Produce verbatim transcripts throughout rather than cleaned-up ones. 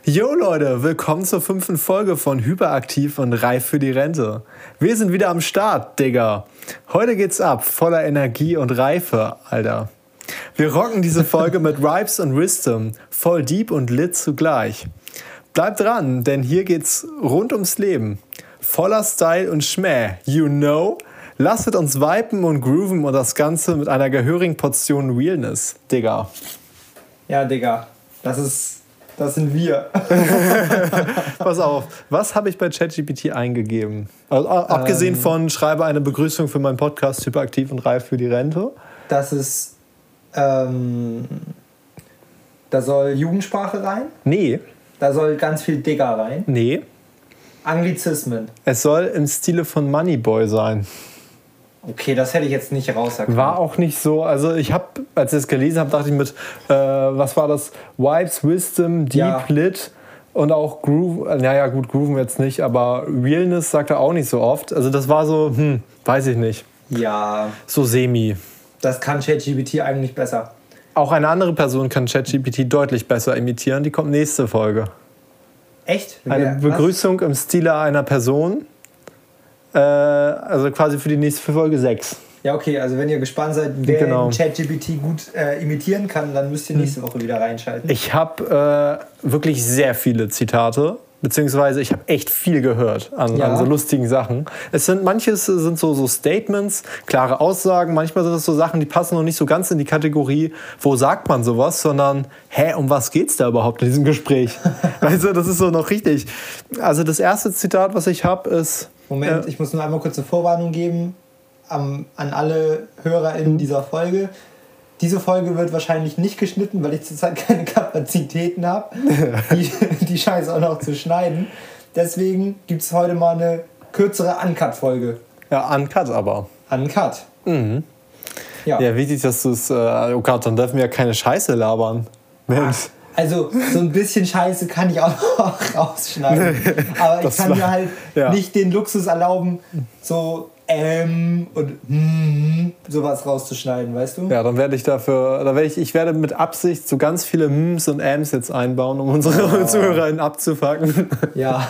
Jo Leute, willkommen zur fünften Folge von Hyperaktiv und Reif für die Rente. Wir sind wieder am Start, Digga. Heute geht's ab, voller Energie und Reife, Alter. Wir rocken diese Folge mit Ripes und Wisdom, voll deep und lit zugleich. Bleibt dran, denn hier geht's rund ums Leben. Voller Style und Schmäh, you know? Lasset uns viben und grooven und das Ganze mit einer gehörigen Portion Realness, Digga. Ja, Digga, das ist... Das sind wir. Pass auf, was habe ich bei ChatGPT eingegeben? Also, abgesehen ähm, von schreibe eine Begrüßung für meinen Podcast Hyperaktiv und Reif für die Rente. Das ist, ähm, da soll Jugendsprache rein? Nee. Da soll ganz viel Digger rein? Nee. Anglizismen? Es soll im Stile von Moneyboy sein. Okay, das hätte ich jetzt nicht rauserkannt. War auch nicht so, also ich habe, als ich es gelesen habe, dachte ich mit, äh, was war das? Vibes, Wisdom, Deep, ja. Lit und auch Groove, naja gut, Grooven jetzt nicht, aber Realness sagt er auch nicht so oft. Also das war so, hm, weiß ich nicht. Ja. So semi. Das kann ChatGPT eigentlich besser. Auch eine andere Person kann ChatGPT deutlich besser imitieren, die kommt nächste Folge. Echt? Eine was? Begrüßung im Stile einer Person. Also quasi für die nächste Folge sechs. Ja, okay, also wenn ihr gespannt seid, wer genau. ChatGPT gut äh, imitieren kann, dann müsst ihr nächste Woche wieder reinschalten. Ich habe äh, wirklich sehr viele Zitate, beziehungsweise ich habe echt viel gehört an, ja. an so lustigen Sachen. Es sind, manches sind so, so Statements, klare Aussagen, manchmal sind es so Sachen, die passen noch nicht so ganz in die Kategorie, wo sagt man sowas, sondern, hä, um was geht's da überhaupt in diesem Gespräch? Also das ist so noch richtig. Also das erste Zitat, was ich habe, ist... Moment, äh, ich muss nur einmal kurz eine Vorwarnung geben um, an alle HörerInnen dieser Folge. Diese Folge wird wahrscheinlich nicht geschnitten, weil ich zurzeit keine Kapazitäten habe, die, die Scheiße auch noch zu schneiden. Deswegen gibt es heute mal eine kürzere Uncut-Folge. Ja, Uncut aber. Uncut. Mhm. Ja. Ja, wichtig, dass du es... Äh, oh Gott, dann dürfen wir ja keine Scheiße labern. Mensch. Ach. Also so ein bisschen Scheiße kann ich auch noch rausschneiden. Aber ich kann war, mir halt ja. nicht den Luxus erlauben, so ähm und hm, sowas rauszuschneiden, weißt du? Ja, dann werde ich dafür, da werde ich, ich werde mit Absicht so ganz viele Mms und Äms jetzt einbauen, um unsere oh. ZuhörerInnen abzufacken. Ja.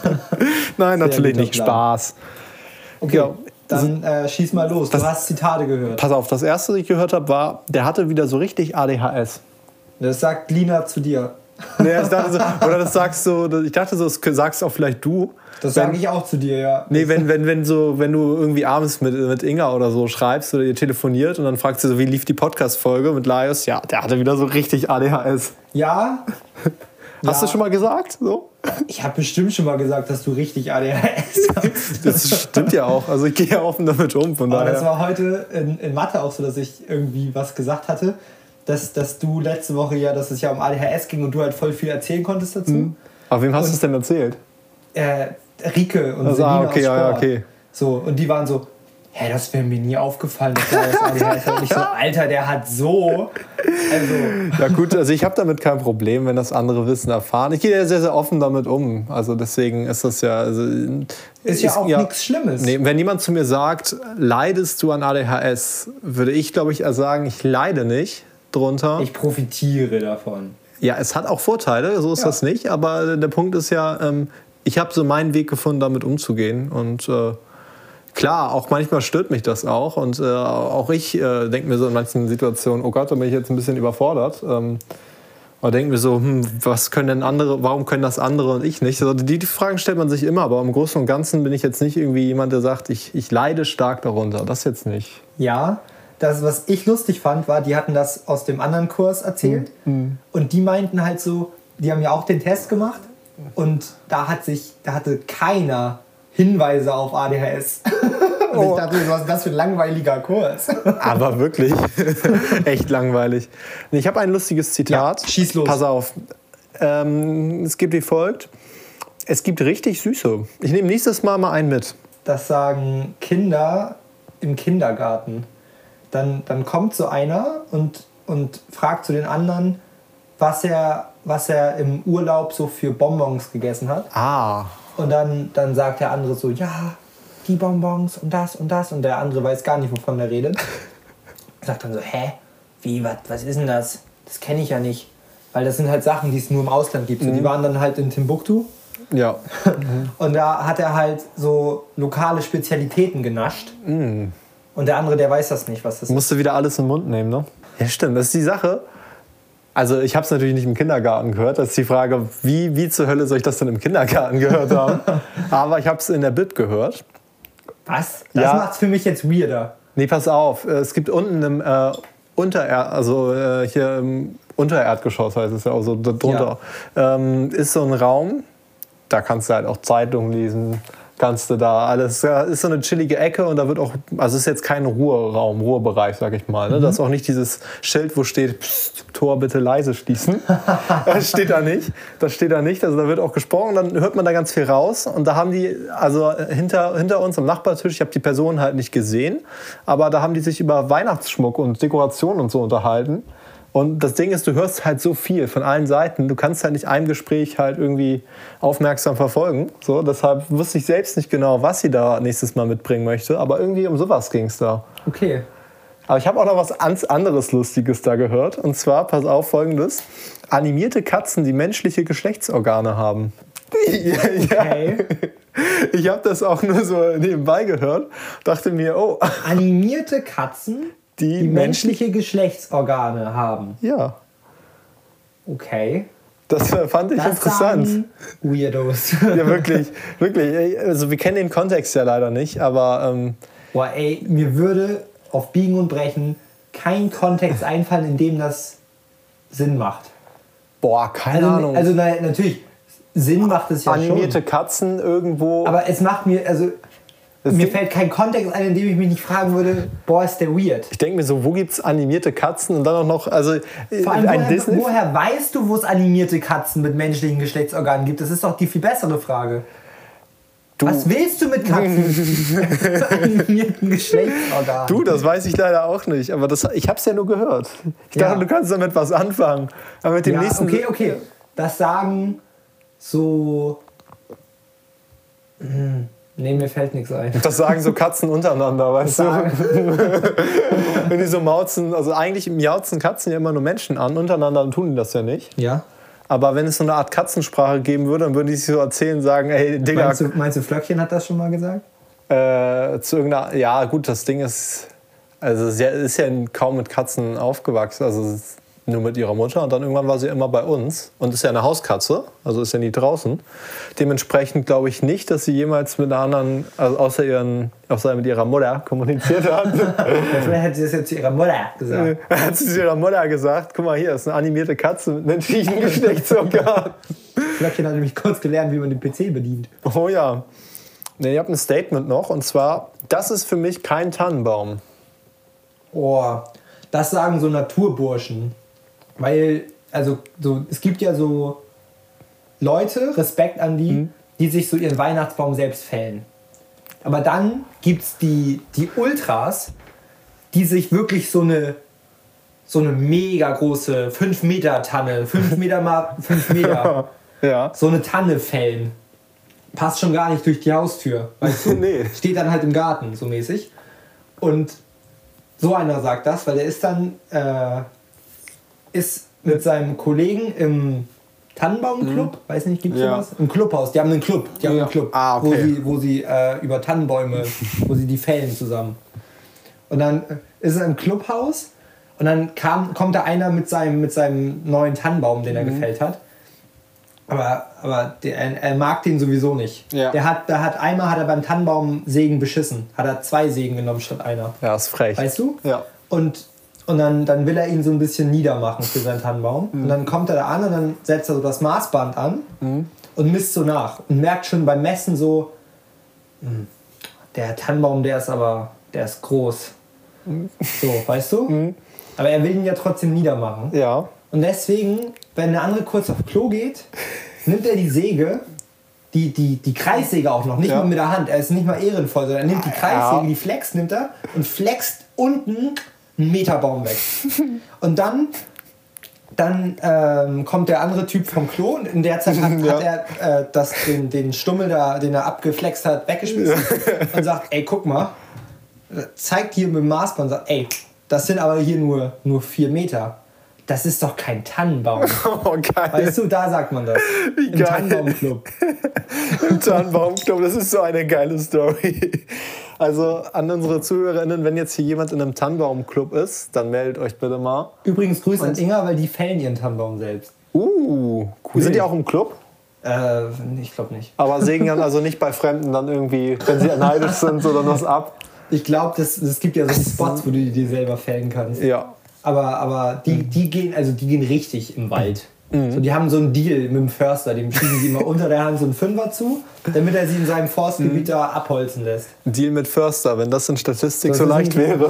Nein, natürlich nicht. Plan. Spaß. Okay, ja, dann äh, schieß mal los. Du das, hast Zitate gehört. Pass auf, das erste, was ich gehört habe, war, der hatte wieder so richtig A D H S. Das sagt Lina zu dir. Nee, ich dachte so, oder das sagst so, ich dachte so, das sagst auch vielleicht du. Das sage ich auch zu dir, ja. Nee, wenn, wenn, wenn, so, wenn du irgendwie abends mit, mit Inga oder so schreibst oder ihr telefoniert und dann fragst du so, wie lief die Podcast-Folge mit Laios? Ja, der hatte wieder so richtig A D H S. Ja? Hast ja. du schon mal gesagt? So? Ich habe bestimmt schon mal gesagt, dass du richtig A D H S hast. Das stimmt ja auch. Also ich gehe ja offen damit um. Von Aber daher. Das war heute in, in Mathe auch so, dass ich irgendwie was gesagt hatte. Dass, dass du letzte Woche ja, dass es ja um A D H S ging und du halt voll viel erzählen konntest dazu. Mhm. Aber wem hast du es denn erzählt? Äh, Rike und also, Selina ah, okay, aus Sport. Ja, okay. So, und die waren so, hä, das wäre mir nie aufgefallen, dass der aus A D H S hat. Und ich so, Alter, der hat so... Also. Ja gut, also ich habe damit kein Problem, wenn das andere wissen, erfahren. Ich gehe ja sehr, sehr offen damit um. Also deswegen ist das ja... Also, ist, ist ja auch ja, nichts Schlimmes. Nee, wenn jemand zu mir sagt, leidest du an A D H S, würde ich, glaube ich, sagen, ich leide nicht drunter. Ich profitiere davon. Ja, es hat auch Vorteile, so ist ja. das nicht. Aber der Punkt ist ja, ähm, ich habe so meinen Weg gefunden, damit umzugehen. Und äh, klar, auch manchmal stört mich das auch. Und äh, auch ich äh, denke mir so in manchen Situationen, oh Gott, da bin ich jetzt ein bisschen überfordert. Ähm, oder denke mir so, hm, was können denn andere, warum können das andere und ich nicht? Also die, die Fragen stellt man sich immer, aber im Großen und Ganzen bin ich jetzt nicht irgendwie jemand, der sagt, ich, ich leide stark darunter. Das jetzt nicht. Ja. Das, was ich lustig fand, war, die hatten das aus dem anderen Kurs erzählt. Mhm. Und die meinten halt so, die haben ja auch den Test gemacht. Und da hat sich, da hatte keiner Hinweise auf A D H S. Und oh. ich dachte, was ist das für ein langweiliger Kurs? Aber wirklich, echt langweilig. Ich habe ein lustiges Zitat. Ja, schieß los. Pass auf. Ähm, es gibt wie folgt. Es gibt richtig Süße. Ich nehme nächstes Mal mal einen mit. Das sagen Kinder im Kindergarten. Dann, dann kommt so einer und, und fragt zu den anderen, was er, was er im Urlaub so für Bonbons gegessen hat. Ah. Und dann, dann sagt der andere so, ja, die Bonbons und das und das. Und der andere weiß gar nicht, wovon er redet. Sagt dann so, hä? Wie, wat, was ist denn das? Das kenne ich ja nicht. Weil das sind halt Sachen, die es nur im Ausland gibt. So, die waren dann halt in Timbuktu. Ja. Und da hat er halt so lokale Spezialitäten genascht. Mm. Und der andere, der weiß das nicht, was das ist. Musst du wieder alles im Mund nehmen, ne? Ja, stimmt. Das ist die Sache. Also ich habe es natürlich nicht im Kindergarten gehört. Das ist die Frage, wie, wie zur Hölle soll ich das denn im Kindergarten gehört haben? Aber ich habe es in der Bib gehört. Was? Das Ja. macht's für mich jetzt weirder. Nee, pass auf. Es gibt unten im äh, Untererd, also äh, hier im Untererdgeschoss heißt es ja auch so, drunter, ähm, ist so ein Raum. Da kannst du halt auch Zeitung lesen, kannst du da alles, ja, ist so eine chillige Ecke und da wird auch, also es ist jetzt kein Ruheraum, Ruhebereich, sag ich mal. Ne? Mhm. Da ist auch nicht dieses Schild, wo steht, Psst, Tor bitte leise schließen. Das steht da nicht. Das steht da nicht. Also da wird auch gesprochen, dann hört man da ganz viel raus. Und da haben die, also hinter, hinter uns am Nachbartisch, ich habe die Person halt nicht gesehen, aber da haben die sich über Weihnachtsschmuck und Dekoration und so unterhalten. Und das Ding ist, du hörst halt so viel von allen Seiten. Du kannst halt nicht ein Gespräch halt irgendwie aufmerksam verfolgen. So, deshalb wusste ich selbst nicht genau, was sie da nächstes Mal mitbringen möchte. Aber irgendwie um sowas ging es da. Okay. Aber ich habe auch noch was ganz anderes Lustiges da gehört. Und zwar, pass auf, Folgendes. Animierte Katzen, die menschliche Geschlechtsorgane haben. Okay. Ich habe das auch nur so nebenbei gehört. Dachte mir, oh. Animierte Katzen, Die, die menschliche... menschliche Geschlechtsorgane haben. Ja. Okay. Das äh, fand ich Das interessant. sagen Weirdos. Ja, wirklich, wirklich. Also wir kennen den Kontext ja leider nicht, aber ähm, Boah, ey, mir würde auf Biegen und Brechen kein Kontext einfallen, in dem das Sinn macht. boah, keine Also, Ahnung. also na, natürlich, Sinn macht es ja Animierte schon. Katzen irgendwo. Aber es macht mir, also Das mir Ding- fällt kein Kontext ein, in dem ich mich nicht fragen würde, boah, ist der weird. ich denke mir so, wo gibt's animierte Katzen und dann auch noch, also Vor allem, ein woher, Disney. woher weißt du, wo es animierte Katzen mit menschlichen Geschlechtsorganen gibt? Das ist doch die viel bessere Frage. Du, Was willst du mit Katzen mit animierten Geschlechtsorganen? du, das weiß ich leider auch nicht, aber das, ich hab's ja nur gehört. Ich Ja. dachte, du kannst damit was anfangen. Aber mit dem Ja, nächsten. okay, okay. Das sagen so... Hm, nee, mir fällt nichts ein. Das sagen so Katzen untereinander, weißt du? Sagen. Wenn die so mauzen, also eigentlich miauzen Katzen ja immer nur Menschen an, untereinander tun die das ja nicht. Ja? Aber wenn es so eine Art Katzensprache geben würde, dann würden die sich so erzählen, sagen, ey, Digga, Meinst du, meinst du, Flöckchen hat das schon mal gesagt? äh, zu irgendeiner, ja gut, das Ding ist, also sie ist ja kaum mit Katzen aufgewachsen, also nur mit ihrer Mutter und dann irgendwann war sie immer bei uns und ist ja eine Hauskatze, also ist ja nie draußen. Dementsprechend glaube ich nicht, dass sie jemals mit einer anderen, also außer, ihren, außer mit ihrer Mutter kommuniziert hat. Ja, vielleicht hat sie das jetzt zu ihrer Mutter gesagt. Hat sie zu ihrer Mutter gesagt, guck mal hier, ist eine animierte Katze mit menschlichen Geschlechtsorganen. Flöckchen hat nämlich kurz gelernt, wie man den P C bedient. Oh ja. Nee, ich habe ein Statement noch und zwar, das ist für mich kein Tannenbaum. Oh, das sagen so Naturburschen. Weil, also, so, es gibt ja so Leute, Respekt an die, Mhm. die sich so ihren Weihnachtsbaum selbst fällen. Aber dann gibt es die, die Ultras, die sich wirklich so eine, so eine mega große fünf Meter Tanne, fünf Meter mal fünf Meter, Ja. so eine Tanne fällen. Passt schon gar nicht durch die Haustür. Weißt du? Nee. Steht dann halt im Garten, so mäßig. Und so einer sagt das, weil der ist dann äh, ist mit seinem Kollegen im Tannenbaumclub, weiß nicht, gibt es Ja. sowas? Im Clubhaus, die haben einen Club, die haben Ja. einen Club, Ah, okay. wo sie, wo sie äh, über Tannenbäume, wo sie die fällen zusammen. Und dann äh, ist er im Clubhaus und dann kam, kommt da einer mit seinem, mit seinem neuen Tannenbaum, den er Mhm. gefällt hat. Aber, aber der, er, er mag den sowieso nicht. Ja. Der hat, der hat, einmal hat er beim Tannenbaumsägen beschissen. Hat er zwei Sägen genommen statt einer. Ja, ist frech. Weißt du? Ja. Und, und dann, dann will er ihn so ein bisschen niedermachen für seinen Tannenbaum. Und dann kommt er da an und dann setzt er so das Maßband an und misst so nach. Und merkt schon beim Messen so, "Hm, der Tannenbaum, der ist aber, der ist groß. So, weißt du? Aber er will ihn ja trotzdem niedermachen. Ja. Und deswegen, wenn der andere kurz auf Klo geht, nimmt er die Säge, die, die, die Kreissäge auch noch, nicht Ja. mal mit der Hand. Er ist nicht mal ehrenvoll, sondern er nimmt die Kreissäge, Ja. die Flex nimmt er und flext unten einen Meterbaum weg. Und dann, dann ähm, kommt der andere Typ vom Klo und in der Zeit hat, Ja. hat er äh, das, den, den Stummel, da, den er abgeflext hat, weggeschmissen und sagt, ey, guck mal, zeigt hier mit dem Maßband und sagt, ey, das sind aber hier nur, nur vier Meter. das ist doch kein Tannenbaum. Oh, geil. Weißt du, da sagt man das. Wie Im geil. Tannenbaumclub. Im Tannenbaumclub, das ist so eine geile Story. Also an unsere ZuhörerInnen, wenn jetzt hier jemand in einem Tannenbaumclub ist, dann meldet euch bitte mal. Übrigens Grüße an Inga, weil die fällen ihren Tannenbaum selbst. Uh, cool. Sind die auch im Club? Äh, ich glaube nicht. Aber sägen dann also nicht bei Fremden dann irgendwie, wenn sie neidisch sind oder was ab? Ich glaube, es gibt ja so Spots, wo du die dir selber fällen kannst. Ja. Aber, aber die, die gehen, also die gehen richtig im Wald. Mhm. So, die haben so einen Deal mit dem Förster, dem schieben sie immer unter der Hand so einen Fünfer zu, damit er sie in seinem Forstgebiet mhm. da abholzen lässt. Deal mit Förster, wenn das in Statistik das so leicht wäre.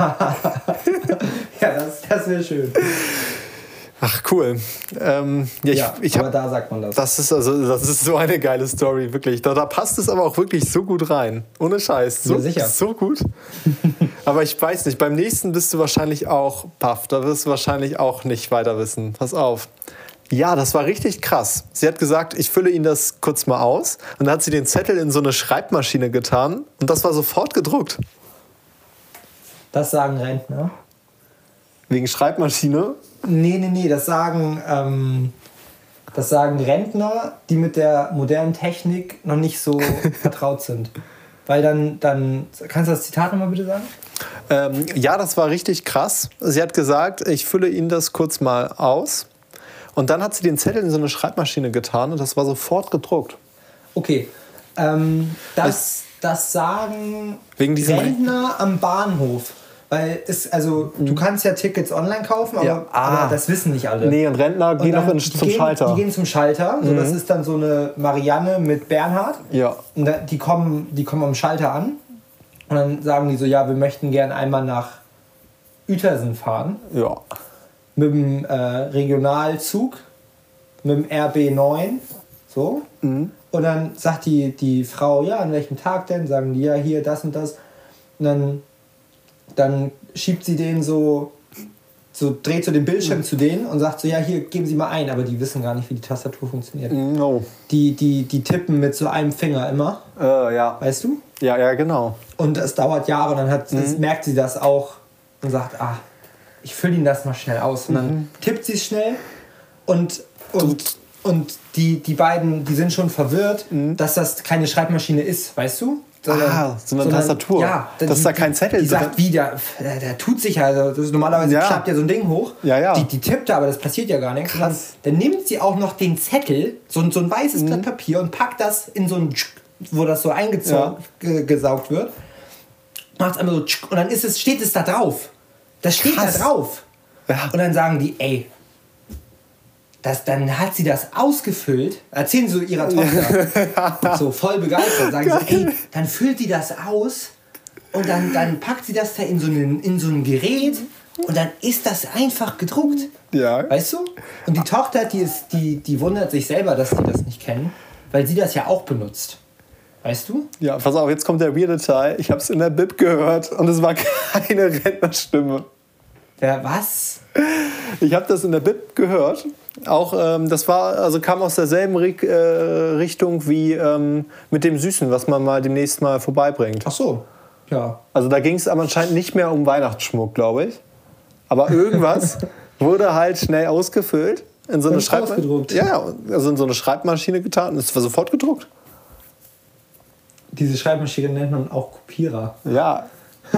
Ja, das, das wäre schön. Ach, cool. Ähm, ja, ich, ja, ich aber hab, da sagt man das. Das ist, also, das ist so eine geile Story, wirklich. Da, da passt es aber auch wirklich so gut rein. Ohne Scheiß. So, ja, sicher. So gut. Aber ich weiß nicht, beim nächsten bist du wahrscheinlich auch baff. Da wirst du wahrscheinlich auch nicht weiter wissen. Pass auf. Ja, das war richtig krass. Sie hat gesagt, ich fülle Ihnen das kurz mal aus. Und dann hat sie den Zettel in so eine Schreibmaschine getan. Und das war sofort gedruckt. Das sagen Rentner. Wegen Schreibmaschine? Nee, nee, nee, das sagen, ähm, das sagen Rentner, die mit der modernen Technik noch nicht so vertraut sind. Weil dann, dann, kannst du das Zitat nochmal bitte sagen? Ähm, ja, das war richtig krass. Sie hat gesagt, ich fülle Ihnen das kurz mal aus. Und dann hat sie den Zettel in so eine Schreibmaschine getan und das war sofort gedruckt. Okay, ähm, das, das sagen wegen diesem Rentner am Bahnhof. Weil es, also, mhm. du kannst ja Tickets online kaufen, aber, ja. ah. aber das wissen nicht alle. Nee, und Rentner und gehen noch in, zum gehen, Schalter. Die gehen zum Schalter. Mhm. So, das ist dann so eine Marianne mit Bernhard. Ja. Und die kommen, die kommen am Schalter an. Und dann sagen die so, ja, wir möchten gern einmal nach Uetersen fahren. Ja. Mit dem äh, Regionalzug, mit dem R B neun. So. Mhm. Und dann sagt die, die Frau, ja, an welchem Tag denn? Sagen die, ja, hier, das und das. Und dann Dann schiebt sie den so, so dreht so den Bildschirm mhm. zu denen und sagt so, ja, hier, geben Sie mal ein. Aber die wissen gar nicht, wie die Tastatur funktioniert. No. Die, die, die tippen mit so einem Finger immer. Äh, ja. Weißt du? Ja, ja, genau. Und es dauert Jahre und dann hat, mhm. das, merkt sie das auch und sagt, ah, ich fülle Ihnen das mal schnell aus. Und dann mhm. tippt sie es schnell und, und, und die, die beiden, die sind schon verwirrt, mhm. dass das keine Schreibmaschine ist, weißt du? Sondern, ah, so eine sondern, Tastatur. Ja, dass die, da kein Zettel ist. Die sagt, wie, der, der, der tut sich ja, also das ist, normalerweise ja. klappt ja so ein Ding hoch. Ja, ja. Die, die tippt aber das passiert ja gar nichts. Krass. Dann, dann nimmt sie auch noch den Zettel, so, so ein weißes mhm. Blatt Papier und packt das in so ein, wo das so eingesaugt ja. wird. Macht es einmal so und dann ist es, steht es da drauf. Das steht Krass. da drauf. Ja. Und dann sagen die, ey, Das, dann hat sie das ausgefüllt, erzählen sie so ihrer Tochter, so voll begeistert, sagen sie, ey, dann füllt die das aus und dann, dann packt sie das da in so, einen, in so ein Gerät und dann ist das einfach gedruckt. Ja. Weißt du? Und die Tochter, die, ist, die, die wundert sich selber, dass die das nicht kennen, weil sie das ja auch benutzt. Weißt du? Ja, pass auf, jetzt kommt der weirde Teil. Ich habe es in der Bib gehört und es war keine Rentnerstimme. Ja, was? Ich habe das in der Bib gehört. Auch ähm, das war, also kam aus derselben Ri- äh, Richtung wie ähm, mit dem Süßen, was man mal demnächst mal vorbeibringt. Ach so, ja. Also da ging es aber anscheinend nicht mehr um Weihnachtsschmuck, glaube ich. Aber irgendwas wurde halt schnell ausgefüllt in so eine Schreibmaschine. Ja, also in so eine Schreibmaschine getan und es war sofort gedruckt. Diese Schreibmaschine nennt man auch Kopierer. Ja.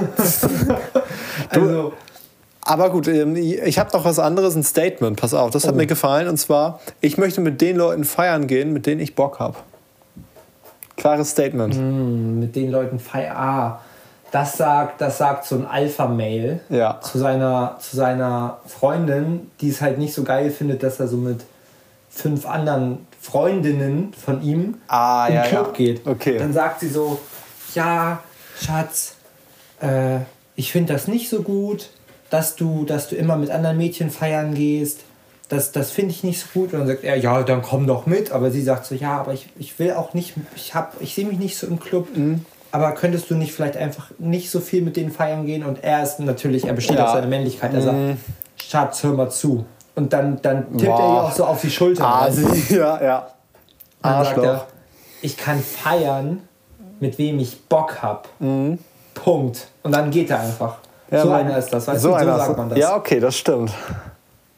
Also. Aber gut, ich habe noch was anderes, ein Statement, pass auf, das hat oh. mir gefallen. Und zwar, ich möchte mit den Leuten feiern gehen, mit denen ich Bock habe. Klares Statement. Mm, mit den Leuten feiern, ah, das sagt, das sagt so ein Alpha-Mail ja. zu, seiner, zu seiner Freundin, die es halt nicht so geil findet, dass er so mit fünf anderen Freundinnen von ihm ah, im ja, Club ja. geht. Okay. Dann sagt sie so, ja, Schatz, äh, ich finde das nicht so gut, dass du, dass du immer mit anderen Mädchen feiern gehst. Das, das finde ich nicht so gut. Und dann sagt er, ja, dann komm doch mit. Aber sie sagt so, ja, aber ich, ich will auch nicht, ich, hab, ich sehe mich nicht so im Club. Mhm. Aber könntest du nicht vielleicht einfach nicht so viel mit denen feiern gehen? Und er ist natürlich, er besteht ja. auf seine Männlichkeit. Er sagt, mhm. Schatz, hör mal zu. Und dann, dann tippt wow. er ihr auch so auf die Schulter. Ah, ja, ja. Und dann sagt er, ich kann feiern, mit wem ich Bock hab. Mhm. Punkt. Und dann geht er einfach. Ja, so einer ist das, weißt so du, so einer sagt man das. Ja, okay, das stimmt.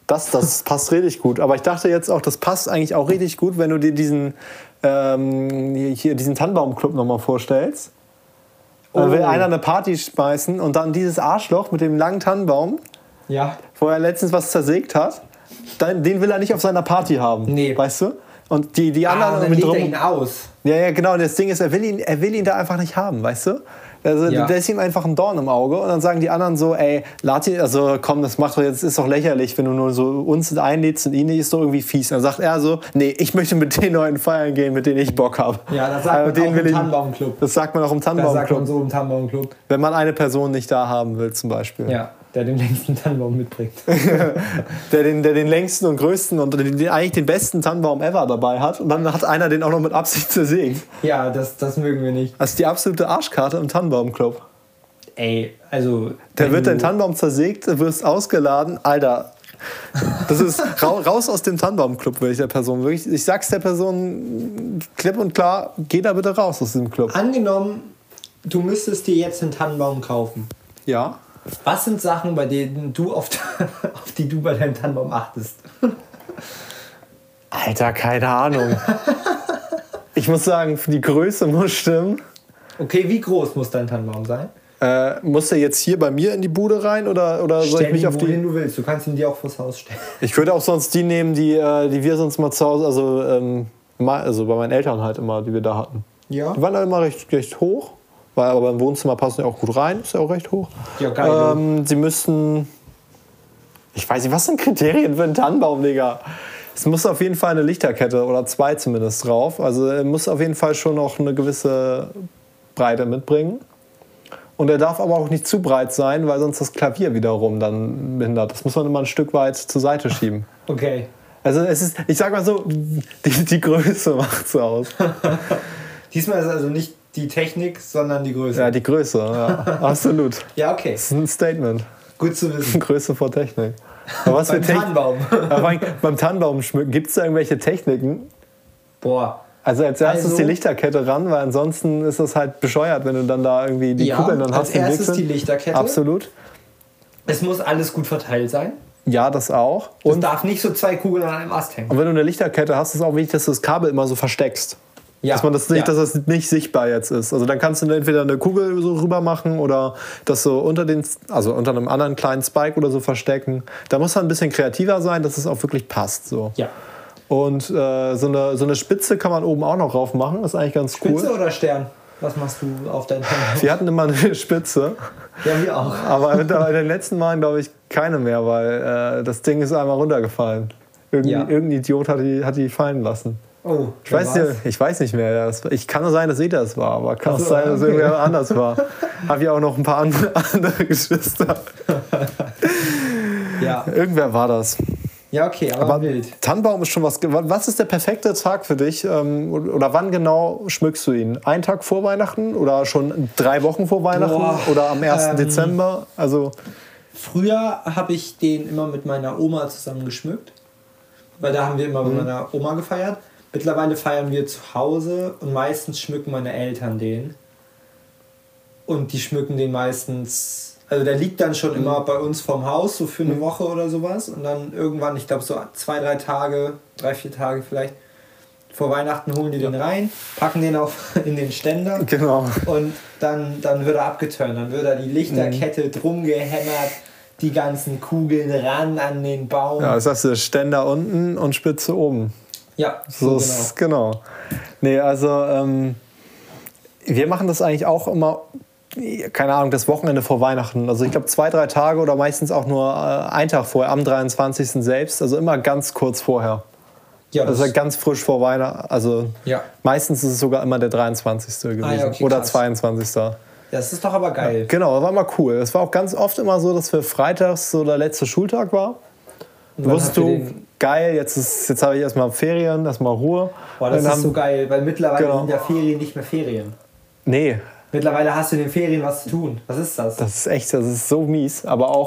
Das, das passt richtig gut. Aber ich dachte jetzt auch, das passt eigentlich auch richtig gut, wenn du dir diesen, ähm, hier, diesen Tannenbaumclub nochmal vorstellst. Oh. Dann will einer eine Party schmeißen und dann dieses Arschloch mit dem langen Tannenbaum, ja. wo er letztens was zersägt hat, den will er nicht auf seiner Party haben. Nee. Weißt du? Und die, die anderen... Ah, dann legt er ihn aus. Ja, ja, genau. Und das Ding ist, er will ihn, er will ihn da einfach nicht haben, weißt du? Also, ja. Der ist ihm einfach ein Dorn im Auge. Und dann sagen die anderen so, ey, lad ihn, also komm, das macht doch jetzt, ist doch lächerlich, wenn du nur so uns einlädst und ihn nicht, ist doch irgendwie fies. Und dann sagt er so, nee, ich möchte mit den Leuten feiern gehen, mit denen ich Bock habe. Ja, das sagt man also, auch im Tannenbaumclub. Das sagt man auch im Tannenbaumclub. Das sagt man so im Tannenbaumclub. Wenn man eine Person nicht da haben will, zum Beispiel. Ja, der den längsten Tannenbaum mitbringt. der, den, der den längsten und größten und den, den, eigentlich den besten Tannenbaum ever dabei hat. Und dann hat einer den auch noch mit Absicht zersägt. Ja, das, das mögen wir nicht. Das ist die absolute Arschkarte im Tannenbaumclub. Ey, also... Der wird dein Tannenbaum zersägt, du wirst ausgeladen. Alter, das ist raus aus dem Tannenbaumclub, will ich der Person. Wirklich, ich sag's der Person klipp und klar, geh da bitte raus aus dem Club. Angenommen, du müsstest dir jetzt einen Tannenbaum kaufen. Ja. Was sind Sachen, bei denen du auf, auf die du bei deinem Tannenbaum achtest? Alter, keine Ahnung. Ich muss sagen, die Größe muss stimmen. Okay, wie groß muss dein Tannenbaum sein? Äh, muss der jetzt hier bei mir in die Bude rein oder, oder soll ich mich auf die... Stell ihn, wohin du willst. Du kannst ihn dir auch vors Haus stellen. Ich würde auch sonst die nehmen, die, die wir sonst mal zu Hause, also, ähm, also bei meinen Eltern halt immer, die wir da hatten. Ja. Die waren da immer recht, recht hoch, weil aber im Wohnzimmer passen die auch gut rein, ist ja auch recht hoch. Ja, geil. Ähm, sie müssten, ich weiß nicht, was sind Kriterien für einen Tannenbaum, Digga? Es muss auf jeden Fall eine Lichterkette oder zwei zumindest drauf. Also er muss auf jeden Fall schon noch eine gewisse Breite mitbringen. Und er darf aber auch nicht zu breit sein, weil sonst das Klavier wiederum dann behindert. Das muss man immer ein Stück weit zur Seite schieben. Okay. Also es ist, ich sag mal so, die, die Größe macht's aus. Diesmal ist also nicht die Technik, sondern die Größe. Ja, die Größe, ja, absolut. Ja, okay. Das ist ein Statement. Gut zu wissen. Größe vor Technik. Aber was beim für Tannenbaum. Aber beim Tannenbaum schmücken, gibt es da irgendwelche Techniken? Boah. Also als erstes also, die Lichterkette ran, weil ansonsten ist das halt bescheuert, wenn du dann da irgendwie die ja, Kugeln dann hast. Als erstes die Lichterkette. Absolut. Es muss alles gut verteilt sein. Ja, das auch. Es Und darf nicht so zwei Kugeln an einem Ast hängen. Und wenn du eine Lichterkette hast, ist es auch wichtig, dass du das Kabel immer so versteckst. Ja. Dass man das nicht, ja. dass das nicht sichtbar jetzt ist. Also dann kannst du entweder eine Kugel so rüber machen oder das so unter den, also unter einem anderen kleinen Spike oder so verstecken. Da muss man ein bisschen kreativer sein, dass es auch wirklich passt. So. Ja. Und äh, so, eine, so eine Spitze kann man oben auch noch drauf machen. Das ist eigentlich ganz cool. Spitze oder Stern? Was machst du auf deinem Tannenbaum? Wir hatten immer eine Spitze. Ja, wir auch. Aber in den letzten Malen glaube ich keine mehr, weil äh, das Ding ist einmal runtergefallen. Irgend, ja. Irgendein Idiot hat die, hat die fallen lassen. Oh, ich, weiß nicht, ich weiß nicht mehr. Das, ich kann nur sein, dass ich das war, aber kann auch so, sein, dass okay. irgendwer anders war. Habe ja auch noch ein paar andere, andere Geschwister. Ja. Irgendwer war das. Ja, okay, aber, aber wild. Tannenbaum ist schon was. Was ist der perfekte Tag für dich? Oder wann genau schmückst du ihn? Einen Tag vor Weihnachten oder schon drei Wochen vor Weihnachten? Boah, oder am ersten Ähm, Dezember? Also früher habe ich den immer mit meiner Oma zusammen geschmückt. Weil da haben wir immer mhm. mit meiner Oma gefeiert. Mittlerweile feiern wir zu Hause und meistens schmücken meine Eltern den. Und die schmücken den meistens. Also der liegt dann schon mhm. immer bei uns vorm Haus, so für eine mhm. Woche oder sowas. Und dann irgendwann, ich glaube so zwei, drei Tage, drei, vier Tage vielleicht, vor Weihnachten holen die ja. den rein, packen den auf in den Ständer. Genau. Und dann, dann wird er abgeturnt. Dann wird da die Lichterkette mhm. drum gehämmert, die ganzen Kugeln ran an den Baum. Ja, das hast du Ständer unten und Spitze oben. Ja, so, so genau. Ist, genau. Nee, also ähm, wir machen das eigentlich auch immer, keine Ahnung, das Wochenende vor Weihnachten. Also ich glaube zwei, drei Tage oder meistens auch nur äh, einen Tag vorher, am dreiundzwanzigsten selbst. Also immer ganz kurz vorher. Ja, das also ganz frisch vor Weihnachten. Also ja. meistens ist es sogar immer der dreiundzwanzigste gewesen. Ah, ja, okay, oder krass. zweiundzwanzigste Das ist doch aber geil. Ja, genau, das war mal cool. Es war auch ganz oft immer so, dass wir freitags so der letzte Schultag war. Da wusstest du, geil, jetzt, ist, jetzt habe ich erstmal Ferien, erstmal Ruhe. Boah, das ist haben, so geil, weil mittlerweile genau. sind ja Ferien nicht mehr Ferien. Nee. Mittlerweile hast du in den Ferien was zu tun. Was ist das? Das ist echt, das ist so mies. Aber auch,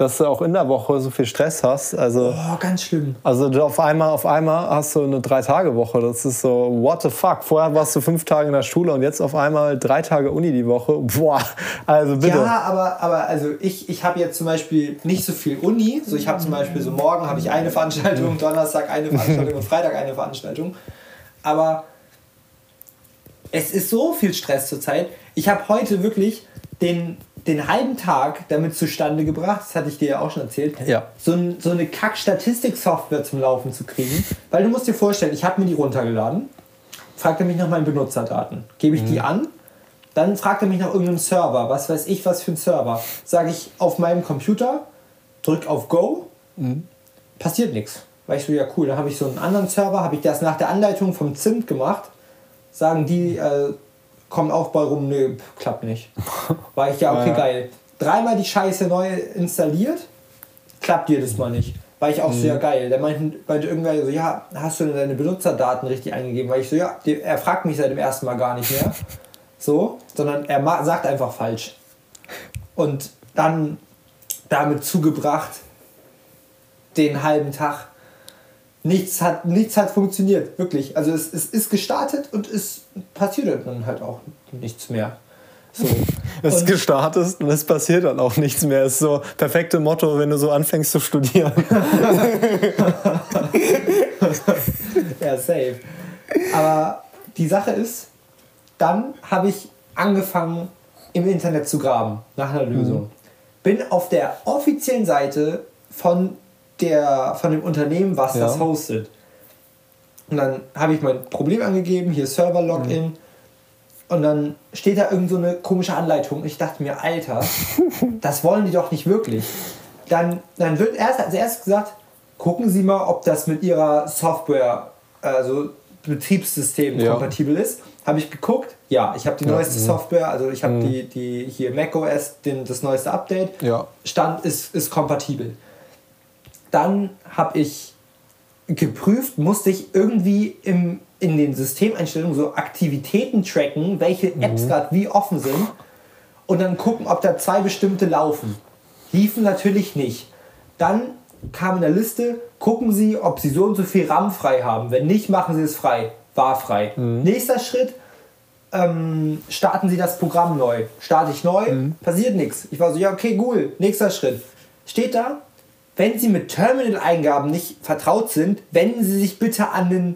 dass du auch in der Woche so viel Stress hast. Also, Oh, ganz schlimm. also du auf einmal, auf einmal hast du eine Drei-Tage-Woche. Das ist so, what the fuck? Vorher warst du fünf Tage in der Schule und jetzt auf einmal drei Tage Uni die Woche. Boah, also bitte. Ja, aber, aber also ich, ich habe jetzt zum Beispiel nicht so viel Uni. So, ich habe zum Beispiel so morgen habe ich eine Veranstaltung, Donnerstag eine Veranstaltung und Freitag eine Veranstaltung. Aber es ist so viel Stress zurzeit. Ich habe heute wirklich den, den halben Tag damit zustande gebracht, das hatte ich dir ja auch schon erzählt, Ja. so, ein, so eine Kack-Statistik-Software zum Laufen zu kriegen. Weil du musst dir vorstellen, ich habe mir die runtergeladen, fragt er mich nach meinen Benutzerdaten. Gebe ich die an, dann fragt er mich nach irgendeinem Server, was weiß ich, was für ein Server. Sage ich auf meinem Computer, drück auf Go, passiert nichts. Weil ich so, ja cool, dann habe ich so einen anderen Server, habe ich das nach der Anleitung vom Zimt gemacht, sagen die, äh, kommt auch bei rum, nö, klappt nicht. War ich, ja, okay, Ja. geil. Dreimal die Scheiße neu installiert, klappt jedes Mal nicht. War ich auch so, ja geil. Der meinte, meinte irgendwer so, ja, hast du denn deine Benutzerdaten richtig eingegeben? Weil ich so, ja, die, er fragt mich seit dem ersten Mal gar nicht mehr. So, sondern er ma- sagt einfach falsch. Und dann damit zugebracht, den halben Tag. Nichts hat, nichts hat funktioniert, wirklich. Also es, es ist gestartet und es passiert dann halt auch nichts mehr. So. Es ist Und- gestartet und es passiert dann auch nichts mehr. Es ist so perfekte Motto, wenn du so anfängst zu studieren. Ja, safe. Aber die Sache ist, dann habe ich angefangen, im Internet zu graben nach einer Lösung. Bin auf der offiziellen Seite von, der, von dem Unternehmen, was Ja. das hostet. Und dann habe ich mein Problem angegeben, hier Server-Login. Und dann steht da irgend so eine komische Anleitung. Und ich dachte mir, Alter, das wollen die doch nicht wirklich. Dann, dann wird erst als erstes gesagt, gucken Sie mal, ob das mit Ihrer Software, also Betriebssystem Ja. kompatibel ist. Habe ich geguckt, ja, ich habe die Ja, neueste mhm. Software, also ich habe Mhm. die, die hier macOS, den, das neueste Update. Ja. Stand ist, ist kompatibel. Dann habe ich geprüft, musste ich irgendwie im, in den Systemeinstellungen so Aktivitäten tracken, welche Apps gerade wie offen sind und dann gucken, ob da zwei bestimmte laufen. Liefen natürlich nicht. Dann kam in der Liste, gucken Sie, ob Sie so und so viel RAM frei haben. Wenn nicht, machen Sie es frei. War frei. Nächster Schritt, ähm, starten Sie das Programm neu. Starte ich neu, passiert nichts. Ich war so, ja okay, cool. Nächster Schritt. Steht da, wenn Sie mit Terminal-Eingaben nicht vertraut sind, wenden Sie sich bitte an den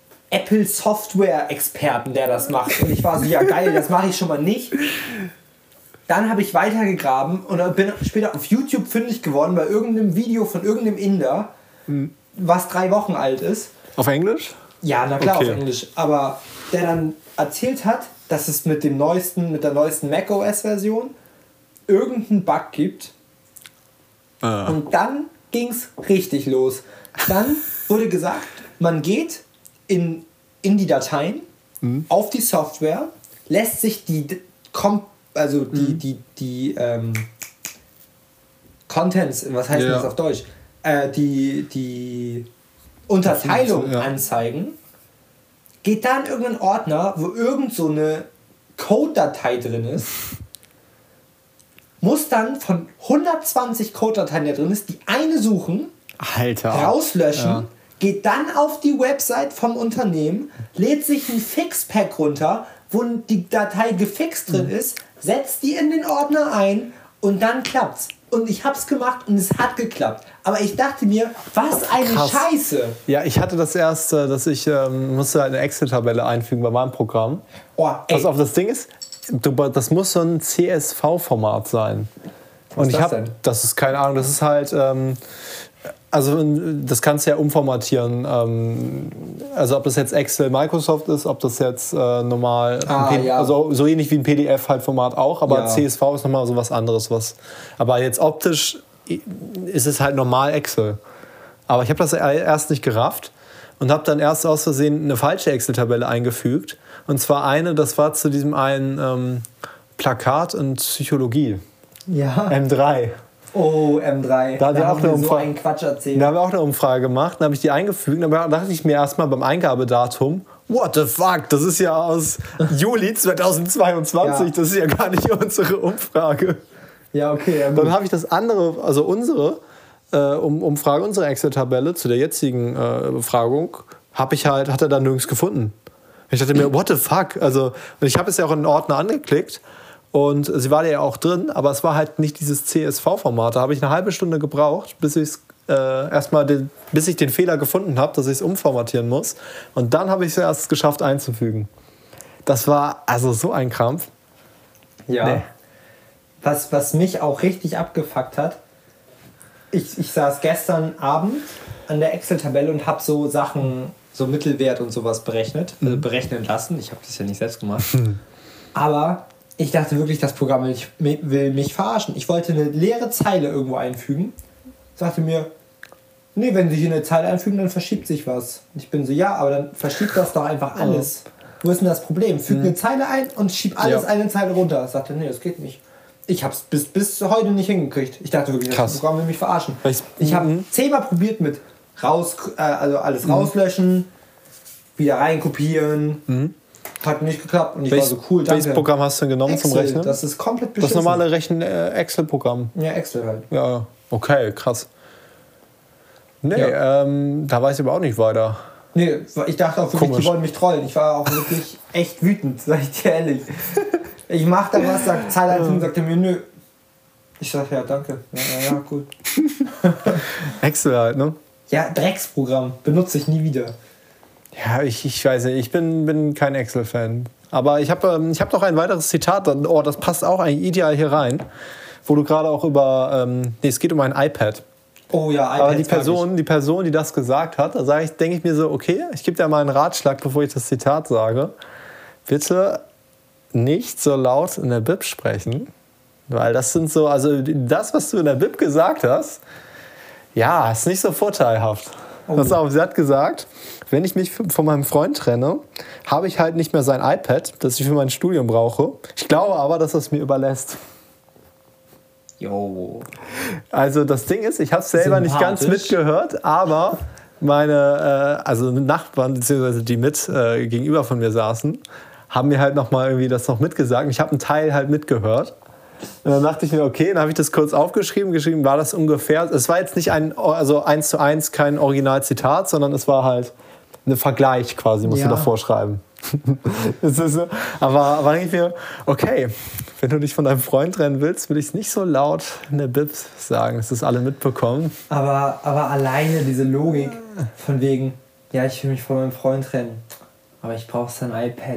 Apple-Software-Experten, der das macht. Und ich war so, ja geil, das mache ich schon mal nicht. Dann habe ich weitergegraben und bin später auf YouTube fündig geworden bei irgendeinem Video von irgendeinem Inder, was drei Wochen alt ist. Auf Englisch? Ja, na klar, Okay. auf Englisch. Aber der dann erzählt hat, dass es mit dem neuesten, mit der neuesten macOS-Version irgendeinen Bug gibt. Ah. Und dann ging es richtig los. Dann wurde gesagt, man geht in, in die Dateien, auf die Software, lässt sich die D- Kom also die, die, die ähm, Contents, was heißt Ja. das auf Deutsch? Äh, die, die Unterteilung Ja. anzeigen, geht da in irgendeinen Ordner, wo irgend so eine Code-Datei drin ist, muss dann von hundertzwanzig Code-Dateien, die da drin ist, die eine suchen, Alter. rauslöschen, Ja. geht dann auf die Website vom Unternehmen, lädt sich ein Fix-Pack runter, wo die Datei gefixt drin ist, setzt die in den Ordner ein und dann klappt's. Und ich hab's gemacht und es hat geklappt. Aber ich dachte mir, was eine Krass. Scheiße. Ja, ich hatte das erste, dass ich ähm, musste eine Excel-Tabelle einfügen bei meinem Programm. Oh, ey, Pass auf, das Ding ist, du, das muss so ein C S V-Format sein. Und ist ich das habe, denn? das ist keine Ahnung, das ist halt, ähm, also das kannst du ja umformatieren. Ähm, also ob das jetzt Excel Microsoft ist, ob das jetzt äh, normal, Ah, ein P- ja. also so ähnlich wie ein P D F halt Format auch, aber Ja. C S V ist nochmal so was anderes. Was, aber jetzt optisch ist es halt normal Excel. Aber ich habe das erst nicht gerafft und habe dann erst aus Versehen eine falsche Excel-Tabelle eingefügt. Und zwar eine, das war zu diesem einen ähm, Plakat in Psychologie, ja. M drei. Oh, M drei. Da hat er auch haben wir eine so Umfrage- einen Quatsch erzählt. Da haben wir auch eine Umfrage gemacht, dann habe ich die eingefügt, aber da dachte ich mir erstmal beim Eingabedatum, what the fuck, das ist ja aus Juli zweitausendzweiundzwanzig, Ja. das ist ja gar nicht unsere Umfrage. Ja, okay. Ja, dann habe ich das andere, also unsere äh, um, Umfrage, unsere Excel-Tabelle zu der jetzigen äh, Befragung, habe ich halt, hat er dann nirgends gefunden. Ich dachte mir, what the fuck? Also, ich habe es ja auch in den Ordner angeklickt und sie war ja auch drin, aber es war halt nicht dieses C S V-Format. Da habe ich eine halbe Stunde gebraucht, bis ich äh, erstmal den, bis ich den Fehler gefunden habe, dass ich es umformatieren muss. Und dann habe ich es erst geschafft einzufügen. Das war also so ein Krampf. Ja. Nee. Was, was mich auch richtig abgefuckt hat, ich, ich saß gestern Abend an der Excel-Tabelle und habe so Sachen, so Mittelwert und sowas berechnet, mhm. äh, berechnen lassen. Ich habe das ja nicht selbst gemacht. Aber ich dachte wirklich, das Programm will, ich, will mich verarschen. Ich wollte eine leere Zeile irgendwo einfügen. Sagte mir, nee, wenn Sie hier eine Zeile einfügen, dann verschiebt sich was. Und ich bin so, ja, aber dann verschiebt das doch einfach alles. Oh. Wo ist denn das Problem? Füg mhm. eine Zeile ein und schieb alles ja. eine Zeile runter. Ich sagte, nee, das geht nicht. Ich habe es bis, bis heute nicht hingekriegt. Ich dachte wirklich, Krass. das Programm will mich verarschen. Ich, ich habe zehnmal probiert mit raus, äh, also alles mhm. rauslöschen, wieder reinkopieren. Mhm. Hat nicht geklappt und ich welches, war so cool, danke. Welches Programm hast du denn genommen Excel, zum Rechnen? Das ist komplett beschissen. Das normale Rechnen äh, Excel-Programm? Ja, Excel halt. Ja, okay, krass. Nee, ja. ähm, da weiß ich aber auch nicht weiter. Nee, ich dachte auch wirklich, Komisch. Die wollen mich trollen. Ich war auch wirklich echt wütend, sag ich dir ehrlich. Ich mach da was, sag Zeile einfügen, sagt er mir, nö. Ich sag, ja, danke. Ja, ja, ja, gut. Excel halt, ne? Ja, Drecksprogramm. Benutze ich nie wieder. Ja, ich, ich weiß nicht, ich bin, bin kein Excel-Fan. Aber ich habe ähm, ich hab noch ein weiteres Zitat, oh, das passt auch eigentlich ideal hier rein, wo du gerade auch über, ähm, nee, es geht um ein iPad. Oh ja, iPad. Aber die Person, die Person, die das gesagt hat, da sage ich, denke ich mir so, okay, ich gebe dir mal einen Ratschlag, bevor ich das Zitat sage. Bitte nicht so laut in der Bib sprechen, weil das sind so, also das, was du in der Bib gesagt hast, ja, ist nicht so vorteilhaft. Oh. Pass auf, sie hat gesagt, wenn ich mich von meinem Freund trenne, habe ich halt nicht mehr sein iPad, das ich für mein Studium brauche. Ich glaube aber, dass er es mir überlässt. Jo. Also das Ding ist, ich habe es selber nicht ganz mitgehört, aber meine äh, also Nachbarn, beziehungsweise die mit äh, gegenüber von mir saßen, haben mir halt noch mal irgendwie das noch mitgesagt. Ich habe einen Teil halt mitgehört. Und dann dachte ich mir, okay, dann habe ich das kurz aufgeschrieben. Geschrieben war das ungefähr. Es war jetzt nicht ein, also eins zu eins kein Originalzitat, sondern es war halt ein Vergleich quasi, musst ja. du davor schreiben. Das ist so. Aber, aber denke ich mir, okay, wenn du dich von deinem Freund trennen willst, will ich es nicht so laut in der Bib sagen, dass das alle mitbekommen. Aber, aber alleine diese Logik von wegen, ja, ich will mich von meinem Freund trennen, aber ich brauche sein iPad.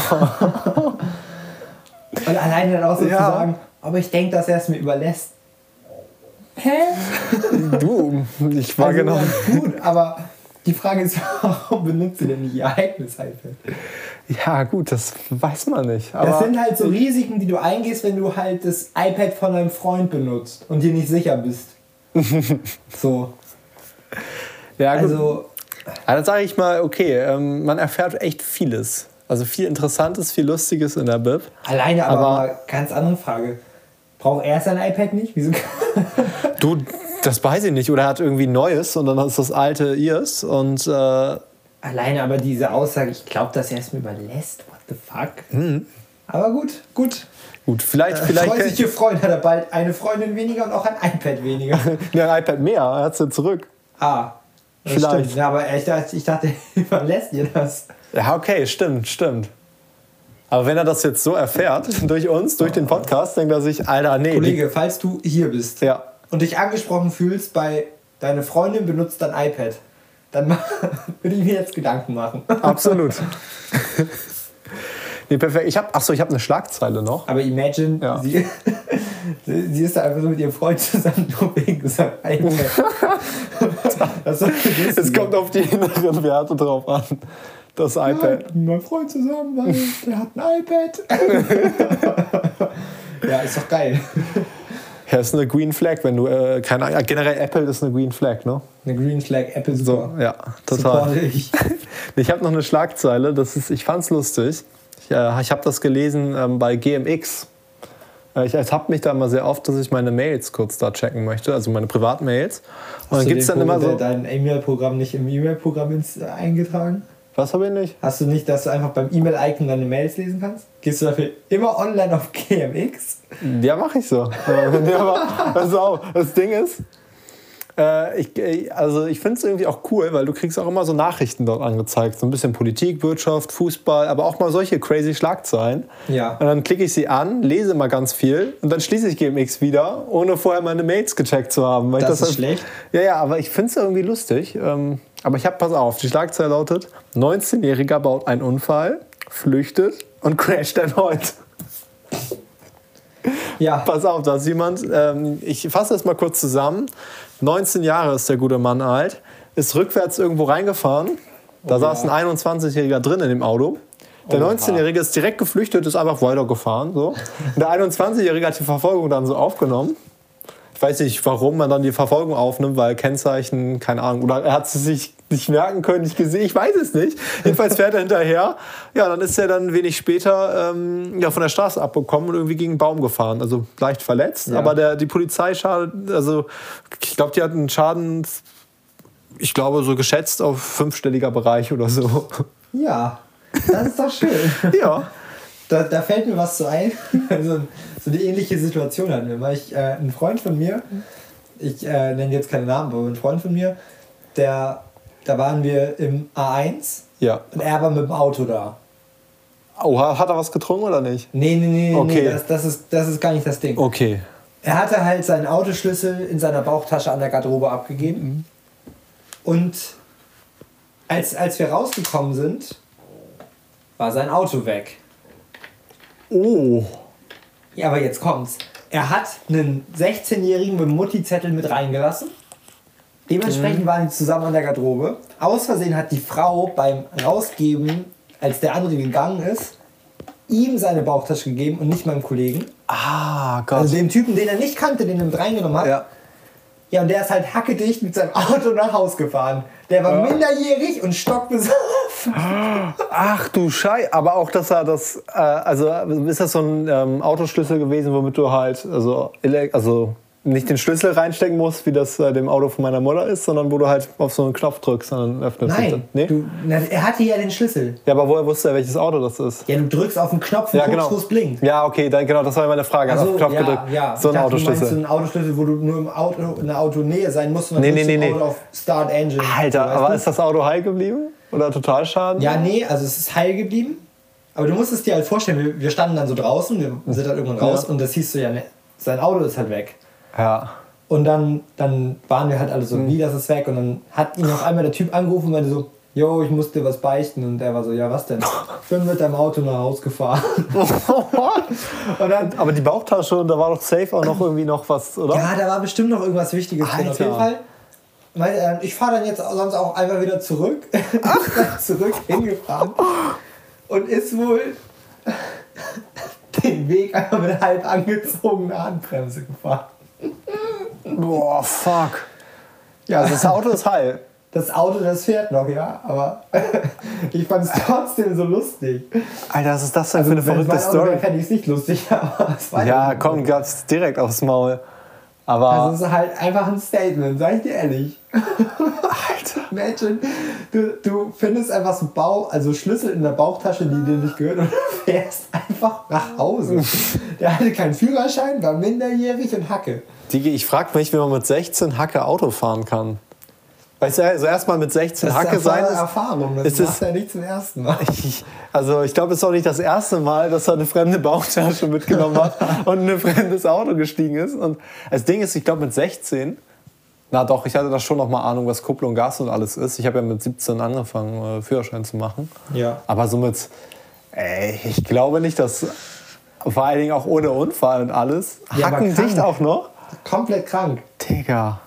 Und alleine dann auch so ja. zu sagen, aber ich denke, dass er es mir überlässt. Hä? Du, ich war also, genau... Gut, aber die Frage ist, warum benutzt du denn nicht ihr eigenes iPad? Ja gut, das weiß man nicht. Aber das sind halt so Risiken, die du eingehst, wenn du halt das iPad von deinem Freund benutzt und dir nicht sicher bist. So. Ja, gut. Also... Ja, dann sage ich mal, okay, ähm, man erfährt echt vieles. Also viel Interessantes, viel Lustiges in der Bib. Alleine aber, aber mal ganz andere Frage. Braucht er sein iPad nicht? Wieso? Du, das weiß ich nicht. Oder er hat irgendwie Neues und dann ist das alte ihrs. Und, äh alleine aber diese Aussage, ich glaube, dass er es mir überlässt. What the fuck? Mhm. Aber gut, gut. Gut, vielleicht... Äh, vielleicht freut sich ihr Freund, hat er bald eine Freundin weniger und auch ein iPad weniger. Ja, ein iPad mehr, er hat es ja zurück. Ah, vielleicht. Stimmt. Ja, aber ich dachte, ich dachte, er überlässt ihr das. Ja, okay, stimmt, stimmt. Aber wenn er das jetzt so erfährt, durch uns, durch den Podcast, denkt er sich, Alter, nee. Kollege, falls du hier bist ja. und dich angesprochen fühlst bei deine Freundin benutzt dein iPad, dann würde ich mir jetzt Gedanken machen. Absolut. Nee, perfekt. Ich hab, achso, ich habe eine Schlagzeile noch. Aber imagine, ja. sie, sie ist da einfach so mit ihrem Freund zusammen, nur wegen seinem iPad. Das es kommt auf die inneren Werte drauf an. Das iPad. Ja, mit meinem Freund zusammen, weil der hat ein iPad. Ja, ist doch geil. Ja, ist eine Green Flag, wenn du, äh, keine Ahnung, generell Apple ist eine Green Flag, ne? Eine Green Flag, Apple super. So, ja, total. Supporte ich. Ich habe noch eine Schlagzeile, das ist, ich fand's lustig. Ich, äh, ich habe das gelesen ähm, bei G M X. Äh, ich ertappe mich da immer sehr oft, dass ich meine Mails kurz da checken möchte, also meine Privatmails. Und Hast dann gibt's dann immer so dein E-Mail-Programm nicht im E-Mail-Programm eingetragen? Was habe ich nicht? Hast du nicht, dass du einfach beim E-Mail-Icon deine Mails lesen kannst? Gehst du dafür immer online auf G M X? Ja, mache ich so. Ja, aber, pass auf, das Ding ist, äh, ich, also ich finde es irgendwie auch cool, weil du kriegst auch immer so Nachrichten dort angezeigt. So ein bisschen Politik, Wirtschaft, Fußball, aber auch mal solche crazy Schlagzeilen. Ja. Und dann klicke ich sie an, lese mal ganz viel und dann schließe ich G M X wieder, ohne vorher meine Mails gecheckt zu haben. Weil Das ich das ist halt, schlecht. Ja, ja, aber ich finde es irgendwie lustig. Ähm, aber ich habe, pass auf, die Schlagzeile lautet: neunzehnjähriger baut einen Unfall, flüchtet und crasht erneut. Ja. Pass auf, da ist jemand, ähm, ich fasse das mal kurz zusammen. neunzehn Jahre ist der gute Mann alt, ist rückwärts irgendwo reingefahren. Da Oh, saß ja. ein einundzwanzigjähriger drin in dem Auto. Der Oha. neunzehnjährige ist direkt geflüchtet, ist einfach weitergefahren. So. Und der einundzwanzigjährige hat die Verfolgung dann so aufgenommen. Ich weiß nicht, warum man dann die Verfolgung aufnimmt, weil Kennzeichen, keine Ahnung, oder er hat es sich nicht merken können, nicht gesehen, ich weiß es nicht. Jedenfalls fährt er hinterher. Ja, dann ist er dann wenig später ähm, ja, von der Straße abgekommen und irgendwie gegen einen Baum gefahren. Also leicht verletzt, Ja. aber der, die Polizei schadet, also ich glaube, die hat einen Schaden, ich glaube, so geschätzt auf fünfstelliger Bereich oder so. Ja, das ist doch schön. Ja. Da, da fällt mir was so ein. Also, so eine ähnliche Situation hatten wir. Weil ich, äh, ein Freund von mir, ich äh, nenne jetzt keinen Namen, aber ein Freund von mir, der, da waren wir im A eins Ja. und er war mit dem Auto da. Oh, hat er was getrunken oder nicht? Nee, nee, nee, Okay. nee das, das, ist, das ist gar nicht das Ding. Okay. Er hatte halt seinen Autoschlüssel in seiner Bauchtasche an der Garderobe abgegeben. Und als, als wir rausgekommen sind, war sein Auto weg. Oh. Ja, aber jetzt kommt's. Er hat einen sechzehnjährigen mit einem Mutti-Zettel mit reingelassen. Dementsprechend Mhm. waren die zusammen an der Garderobe. Aus Versehen hat die Frau beim Rausgeben, als der andere gegangen ist, ihm seine Bauchtasche gegeben und nicht meinem Kollegen. Ah, Gott. Also dem Typen, den er nicht kannte, den er mit reingenommen hat. ja. Ja, und der ist halt hackedicht mit seinem Auto nach Haus gefahren. Der war Ja. minderjährig und stockbesoffen. Ach du Scheiße, aber auch, dass er das, äh, also ist das so ein ähm, Autoschlüssel gewesen, womit du halt, also, ele- also nicht den Schlüssel reinstecken musst, wie das äh, dem Auto von meiner Mutter ist, sondern wo du halt auf so einen Knopf drückst und dann öffnet sich das. Nein, Nee? du, na, er hatte ja den Schlüssel. Ja, aber woher wusste er, welches Auto das ist? Ja, du drückst auf den Knopf und Ja, guckst, genau. wo es blinkt. Ja, okay, dann, genau, das war meine Frage. Also, auf den Knopf ja, gedrückt. ja. So ein Ich dachte, du meinst Autoschlüssel. so einen Autoschlüssel, wo du nur im Auto, in der Autonähe sein musst und dann Nee, drückst nee, du nee, im nee. Auto auf Start Engine. Alter, weißt aber du? ist das Auto heil geblieben? Oder Totalschaden? Ja, nee, also es ist heil geblieben. Aber du musst es dir halt vorstellen, wir, wir standen dann so draußen, wir sind halt irgendwann raus Ja. und das hieß so, ja, ne, sein Auto ist halt weg. Ja. Und dann, dann waren wir halt alle so, wie, das ist weg. Und dann hat ihn auf einmal der Typ angerufen und meinte so, yo, ich muss dir was beichten. Und der war so, ja, was denn? Ich bin mit deinem Auto nach Hause gefahren. Und dann, Aber die Bauchtasche, und da war doch safe auch noch irgendwie noch was, oder? ja, da war bestimmt noch irgendwas Wichtiges drin. Auf Alter. jeden Fall. meinte er, Ich fahre dann jetzt sonst auch einfach wieder zurück. zurück hingefahren. Und ist wohl den Weg einfach mit halb angezogener Handbremse gefahren. Boah, fuck. Ja, also das Auto ist heil. Das Auto, das fährt noch, ja, aber ich fand es trotzdem so lustig. Alter, was ist das denn für eine Wenn es verrückte mein Auto wäre, Story? fände ich es nicht lustig, aber es war Ja, komm, gab's direkt aufs Maul. Aber, Das ist halt einfach ein Statement, sag ich dir ehrlich. Alter. Imagine, du, du findest einfach so Bau, also Schlüssel in der Bauchtasche, die dir nicht gehören, und du fährst einfach nach Hause. Der hatte keinen Führerschein, war minderjährig und Hacke. Digi, ich frag mich, wie man mit sechzehn Hacke Auto fahren kann. Weißt du, also erstmal mit sechzehn Das Hacke ist sein eine ist, Erfahrung, das ist macht es- er nicht zum ersten Mal. Ich, also ich glaube, es ist auch nicht das erste Mal, dass er eine fremde Bauchtasche mitgenommen hat und in ein fremdes Auto gestiegen ist. Und das Ding ist, ich glaube mit sechzehn, na doch, ich hatte da schon noch mal Ahnung, was Kupplung, Gas und alles ist. Ich habe ja mit siebzehn angefangen, äh, Führerschein zu machen. Ja. Aber somit, ey, ich glaube nicht, dass vor allen Dingen auch ohne Unfall und alles, Ja, aber hackendicht krank. auch noch. Komplett krank. Digga.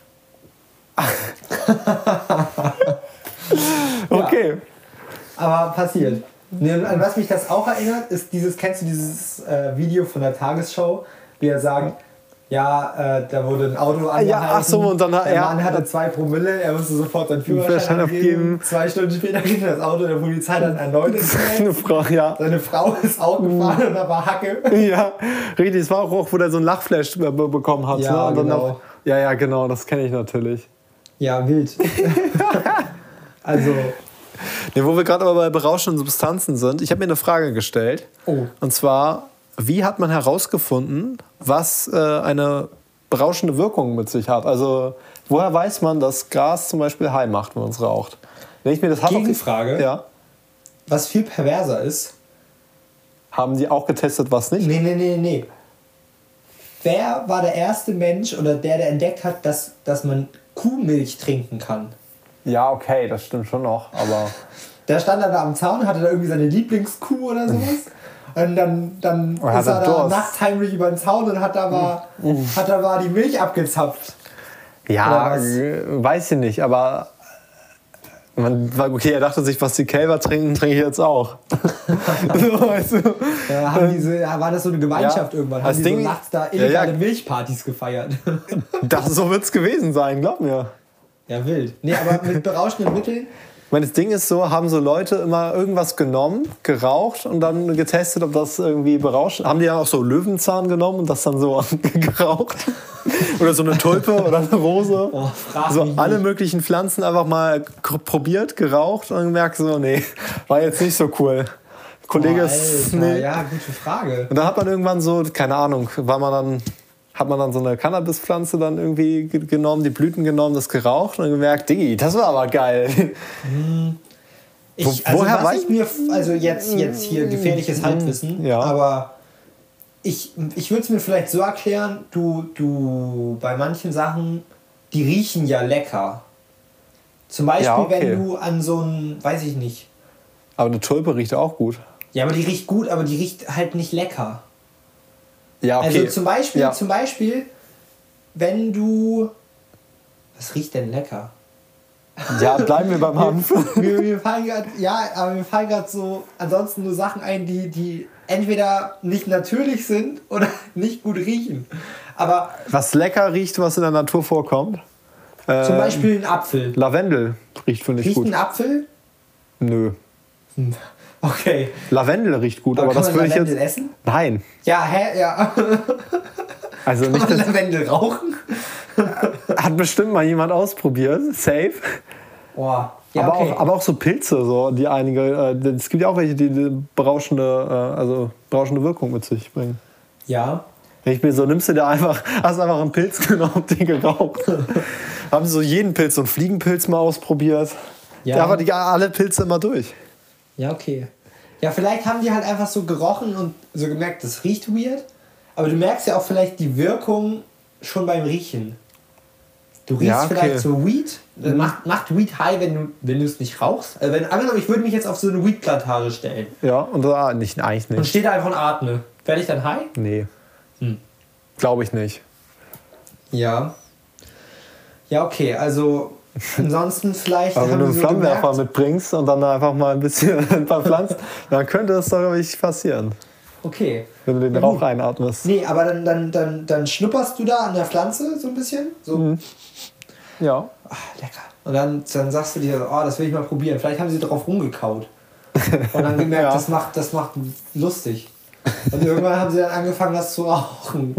Okay. Aber passiert. Nee, und an was mich das auch erinnert, ist dieses, kennst du dieses äh, Video von der Tagesschau, wie er sagt, ja, äh, da wurde ein Auto angehalten, ach so, und dann hat- der ja. Mann hatte zwei Promille, er musste sofort seinen Führerschein Führerschein abgeben. abgeben. Zwei Stunden später ging das Auto der Polizei dann erneut ins Eine Netz. Frau, ja. Seine Frau ist auch gefahren und da war Hacke. Ja, richtig. Es war auch, wo der so ein Lachflash be be- bekommen hat. Ja, ne? Und dann genau. noch, ja, ja, genau. Das kenne ich natürlich. Ja, wild. Also, Nee, wo wir gerade aber bei berauschenden Substanzen sind, ich habe mir eine Frage gestellt. Oh. Und zwar, wie hat man herausgefunden, was äh, eine berauschende Wirkung mit sich hat? Also, woher weiß man, dass Gras zum Beispiel high macht, wenn man es raucht? Wenn ich mir das hab, Gegenfrage. Ja. Was viel perverser ist. Haben die auch getestet, was nicht? Nee, nee, nee, nee. Wer war der erste Mensch oder der, der entdeckt hat, dass, dass man Kuhmilch trinken kann? Ja, okay, das stimmt schon noch, aber... Der stand dann da am Zaun, hatte da irgendwie seine Lieblingskuh oder sowas. Und dann, dann Oh, ist hat er er da Durst. nachts heimlich über den Zaun und hat da mal, hat da mal die Milch abgezapft. Ja, Oder was? äh, weiß ich nicht, aber... Man, okay, er dachte sich, was die Kälber trinken, trinke ich jetzt auch. So, weißt du? Ja, haben diese, ja, war das so eine Gemeinschaft Ja, irgendwann? das Haben die Ding- so nachts da Ja, illegale ja. Milchpartys gefeiert? Das, so wird es gewesen sein, glaub mir. Ja, wild. Nee, aber mit berauschenden Mitteln? Ich meine, das Ding ist so, haben so Leute immer irgendwas genommen, geraucht und dann getestet, ob das irgendwie berauschend... Haben die ja auch so Löwenzahn genommen und das dann so geraucht? Oder so eine Tulpe oder eine Rose? Oh, frag So mich alle nicht. möglichen Pflanzen einfach mal k- probiert, geraucht und gemerkt so, nee, war jetzt nicht so cool. Kollege Oh, ist... Alter, Nee. ja, gute Frage. Und da hat man irgendwann so, keine Ahnung, war man dann... Hat man dann so eine Cannabispflanze dann irgendwie ge- genommen, die Blüten genommen, das geraucht und gemerkt, Diggi, das war aber geil. Ich, Wo- also woher was weiß- ich mir, also jetzt, jetzt hier gefährliches Halbwissen, Ja. aber ich, ich würde es mir vielleicht so erklären, du, du, bei manchen Sachen, die riechen ja lecker. Zum Beispiel, Ja, okay. wenn du an so ein, weiß ich nicht, Aber eine Tulpe riecht auch gut. ja, aber die riecht gut, aber die riecht halt nicht lecker. Ja, okay. Also zum Beispiel, Ja. zum Beispiel, wenn du, was riecht denn lecker? Ja, bleiben wir beim Hanf. mir, mir fallen grad, ja, aber mir fallen gerade so ansonsten nur Sachen ein, die, die entweder nicht natürlich sind oder nicht gut riechen. Aber Was lecker riecht, was in der Natur vorkommt. Äh, zum Beispiel ein Apfel. Lavendel riecht, finde ich Riecht gut. ein Apfel? Nö. Okay. Lavendel riecht gut, Aber, aber, kann das man würde ich Lavendel jetzt... essen? Nein. Ja, hä? Ja. Also Kann nicht, man das Lavendel rauchen? hat bestimmt mal jemand ausprobiert. Safe. Boah. Ja, aber, okay. auch, aber auch so Pilze, so, die einige... Äh, es gibt ja auch welche, die eine berauschende, äh, also berauschende Wirkung mit sich bringen. Ja. Wenn ich mir so, nimmst du dir einfach, hast einfach einen Pilz genommen, den geraucht. Haben sie so jeden Pilz, so einen Fliegenpilz mal ausprobiert. Ja. Ja, aber die alle Pilze immer durch. Ja, okay. Ja, vielleicht haben die halt einfach so gerochen und so gemerkt, das riecht weird. Aber du merkst ja auch vielleicht die Wirkung schon beim Riechen. Du riechst Ja, okay. vielleicht so Weed. Mhm. Macht, macht Weed high, wenn du wenn du es nicht rauchst. Also wenn, angenommen, ich würde mich jetzt auf so eine Weed-Plantage stellen Ja, und da nicht, eigentlich und nicht. stehe da einfach und atme. Werde ich dann high? Nee. Hm. Glaube ich nicht. Ja. Ja, okay. Also ansonsten vielleicht Aber wenn haben du die einen so Flammenwerfer gemerkt, mitbringst und dann einfach mal ein bisschen ein paar Pflanzen, dann könnte das doch wirklich passieren. okay. Wenn du den Ja, Rauch gut. einatmest. Nee, aber dann, dann, dann, dann schnupperst du da an der Pflanze so ein bisschen. So. Mhm. Ja. Ah, lecker. Und dann, dann sagst du dir, oh, das will ich mal probieren. Vielleicht haben sie drauf rumgekaut. Und dann gemerkt, Ja. das, macht, das macht lustig. Und irgendwann haben sie dann angefangen, das zu rauchen.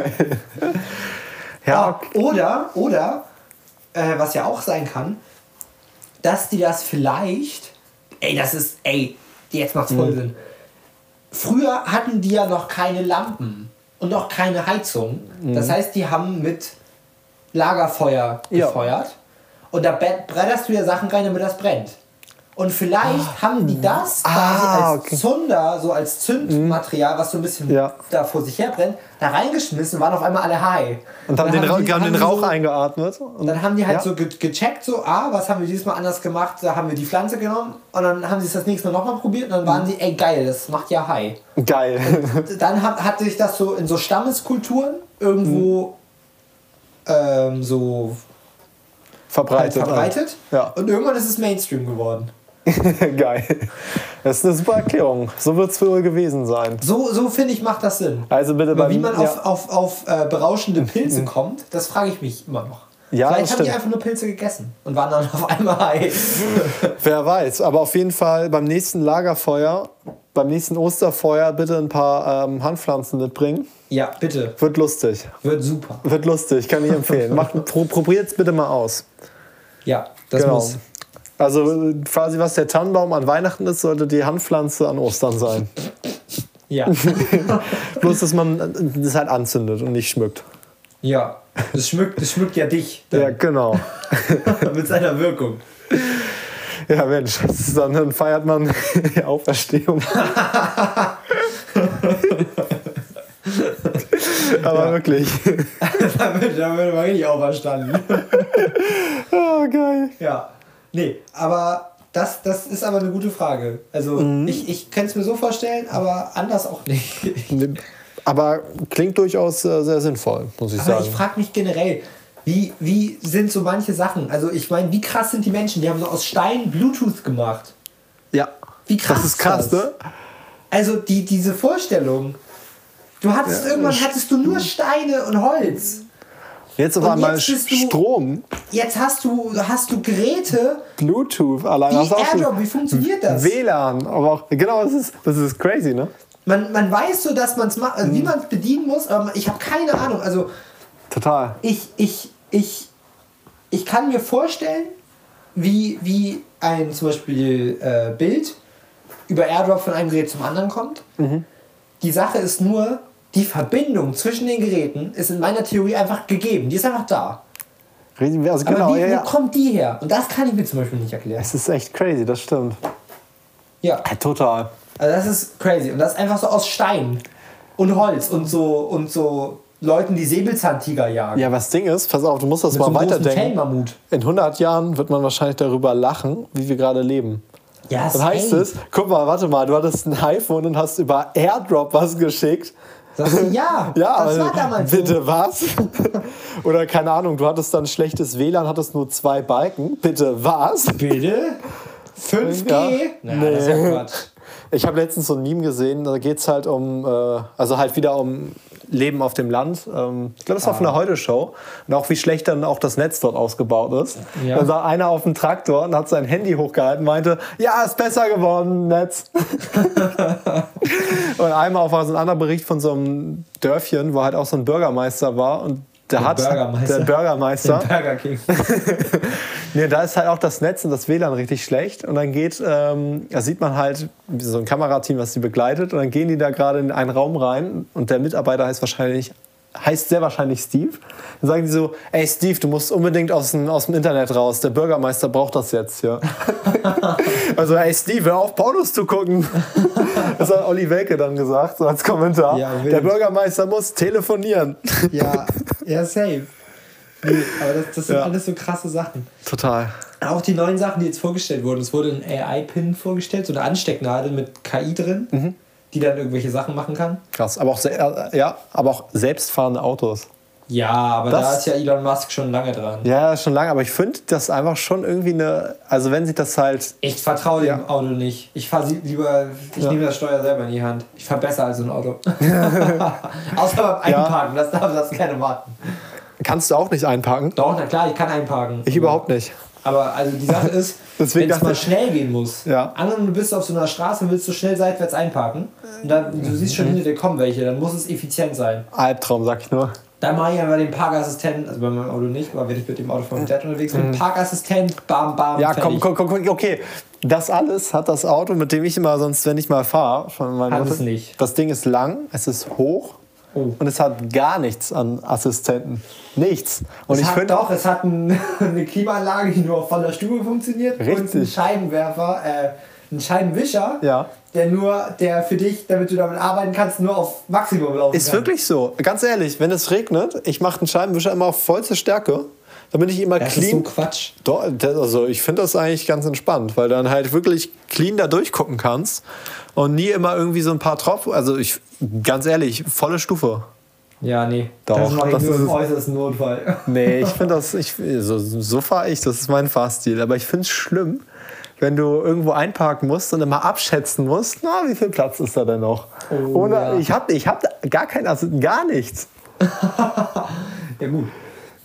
Ja, Ah, oder, oder, äh, was ja auch sein kann, dass die das vielleicht, ey, das ist, ey, jetzt macht's voll Mhm. Sinn. Früher hatten die ja noch keine Lampen und noch keine Heizung. Das heißt, die haben mit Lagerfeuer Ja. gefeuert. Und da be- bretterst du ja Sachen rein, damit das brennt. Und vielleicht haben die das quasi Ah, als okay. Zunder, so als Zündmaterial, was so ein bisschen Ja. da vor sich her brennt, da reingeschmissen, waren auf einmal alle high. und haben dann den, Ra die- haben den die Rauch so, eingeatmet. Und Dann haben die halt ja. so ge gecheckt, so, ah, was haben wir dieses Mal anders gemacht? Da haben wir die Pflanze genommen und dann haben sie es das nächste Mal nochmal probiert und dann waren sie, ey geil, das macht ja high. Geil. Dann hat, hat sich das so in so Stammeskulturen irgendwo ähm, so halt verbreitet. verbreitet Ja. und irgendwann ist es Mainstream geworden. Geil. Das ist eine super Erklärung. So wird es wohl gewesen sein. So, so finde ich, macht das Sinn. Also bitte Aber beim, wie man ja. auf, auf, auf äh, berauschende Pilze kommt, das frage ich mich immer noch. Ja, Vielleicht das haben die stimmt. einfach nur Pilze gegessen und waren dann auf einmal high. Wer weiß, aber auf jeden Fall beim nächsten Lagerfeuer, beim nächsten Osterfeuer bitte ein paar ähm, Handpflanzen mitbringen. Ja, bitte. Wird lustig. Wird super. Wird lustig, kann ich empfehlen. Macht, pro, probiert's bitte mal aus. Ja, das Genau. muss. Also quasi was der Tannenbaum an Weihnachten ist, sollte die Handpflanze an Ostern sein. Ja. Bloß, dass man das halt anzündet und nicht schmückt. Ja, das schmückt, das schmückt ja dich. Dann. Ja, genau. Mit seiner Wirkung. Ja, Mensch, das ist dann, dann feiert man die Auferstehung. Aber ja. Wirklich. da wird man richtig auferstanden. Oh, geil. Ja. Nee, aber das, das ist aber eine gute Frage. Also mhm. ich, ich kann es mir so vorstellen, aber anders auch nicht. Aber klingt durchaus äh, sehr sinnvoll, muss ich aber sagen. Ich frage mich generell, wie, wie sind so manche Sachen? Also ich meine, wie krass sind die Menschen? Die haben so aus Stein Bluetooth gemacht. Ja. Wie krass das ist krass, das? Ne? Also die, diese Vorstellung. Du hattest ja, irgendwann hattest du nur Steine und Holz. Jetzt auf einmal Strom. Jetzt hast du, hast du Geräte. Bluetooth allein. Wie AirDrop, wie funktioniert das? W L A N. Aber auch, genau, das ist, das ist crazy, ne? Man, man weiß so, dass man's ma- also, wie man es bedienen muss, aber ich habe keine Ahnung. Also, total. Ich, ich, ich, ich kann mir vorstellen, wie, wie ein zum Beispiel äh, Bild über AirDrop von einem Gerät zum anderen kommt. Mhm. Die Sache ist nur, die Verbindung zwischen den Geräten ist in meiner Theorie einfach gegeben. Die ist einfach da. Also genau, aber wie, ja, ja. wo kommt die her? Und das kann ich mir zum Beispiel nicht erklären. Es ist echt crazy, das stimmt. Ja. ja. Total. Also das ist crazy. Und das ist einfach so aus Stein und Holz und so, und so Leuten, die Säbelzahntiger jagen. Ja, was Ding ist, pass auf, du musst das Mit mal so einem weiterdenken. Fellmammut. In hundert Jahren wird man wahrscheinlich darüber lachen, wie wir gerade leben. Ja, Dann heißt es, guck mal, warte mal, du hattest ein iPhone und hast über AirDrop was geschickt. Sagst du, ja, ja, das war damals bitte so. Was? Oder keine Ahnung, du hattest dann schlechtes W L A N, hattest nur zwei Balken. Bitte was? Bitte? fünf G? Ja. Na, nee. das ist ja Quatsch. Ich habe letztens so ein Meme gesehen, da geht es halt um, äh, also halt wieder um Leben auf dem Land. Ähm, ich glaube, das war ah. von der Heute-Show. Und auch wie schlecht dann auch das Netz dort ausgebaut ist. Ja. Da sah einer auf dem Traktor und hat sein Handy hochgehalten und meinte, ja, ist besser geworden, Netz. Und einmal auf so ein anderer Bericht von so einem Dörfchen, wo halt auch so ein Bürgermeister war und der, der hat Bürgermeister. der Bürgermeister. Der Burger King. Nee, da ist halt auch das Netz und das W L A N richtig schlecht. Und dann geht, ähm, da sieht man halt so ein Kamerateam, was die begleitet. Und dann gehen die da gerade in einen Raum rein. Und der Mitarbeiter heißt wahrscheinlich, heißt sehr wahrscheinlich Steve. Dann sagen die so, ey Steve, du musst unbedingt aus dem, aus dem Internet raus. Der Bürgermeister braucht das jetzt, ja. Also, ey Steve, hör auf, Pornos zu gucken. Das hat Olli Welke dann gesagt, so als Kommentar. Ja, der Bürgermeister muss telefonieren. Ja, ja, safe. Nee, aber das, das sind ja. alles so krasse Sachen. Total. Auch die neuen Sachen, die jetzt vorgestellt wurden. Es wurde ein A I-Pin vorgestellt, so eine Anstecknadel mit K I drin, mhm. die dann irgendwelche Sachen machen kann. Krass, aber auch, se- ja, aber auch selbstfahrende Autos. Ja, aber das, da ist ja Elon Musk schon lange dran. Ja, schon lange, aber ich finde das einfach schon irgendwie eine, also wenn sich das halt... Ich vertraue dem ja. Auto nicht. Ich fahre lieber, ich ja. nehme das Steuer selber in die Hand. Ich fahre besser als so ein Auto. Außer beim Einparken, ja. das darf das keine warten. Kannst du auch nicht einparken? Doch, na klar, ich kann einparken. Ich überhaupt nicht. Aber also die Sache ist, wenn es mal schnell gehen muss. Ja. Angenommen, du bist auf so einer Straße und willst so schnell seitwärts einparken. Und dann, du siehst schon hinter dir kommen welche, dann muss es effizient sein. Albtraum, sag ich nur. Dann mache ich aber den Parkassistenten, also bei meinem Auto nicht, aber wenn ich mit dem Auto von meinem Dad unterwegs bin, Parkassistent, bam, bam, ja, komm, komm, komm, komm, okay. Das alles hat das Auto, mit dem ich immer sonst, wenn ich mal fahre, von meinem hat Auto. Es nicht. Das Ding ist lang, es ist hoch. Oh. Und es hat gar nichts an Assistenten. Nichts. Und es ich hat find, doch, es hat ein, eine Klimaanlage, die nur auf voller Stube funktioniert. Richtig. Und einen Scheibenwerfer, äh, einen Scheibenwischer, ja. der nur, der für dich, damit du damit arbeiten kannst, nur auf Maximum laufen ist kann. Ist wirklich so. Ganz ehrlich, wenn es regnet, ich mache den Scheibenwischer immer auf vollste Stärke, damit ich immer das clean... Das ist so Quatsch. Doch, also ich finde das eigentlich ganz entspannt, weil dann halt wirklich clean da durchgucken kannst und nie immer irgendwie so ein paar Tropfen... Also ich, ganz ehrlich, volle Stufe. Ja, nee. Doch, das mache ich das nur ist im äußersten Notfall. Nee, ich finde das... Ich, so so fahre ich, das ist mein Fahrstil. Aber ich finde es schlimm, wenn du irgendwo einparken musst und immer abschätzen musst, na, wie viel Platz ist da denn noch? Oh, Ohne, ja. Ich habe ich hab gar kein, also gar nichts. Ja gut.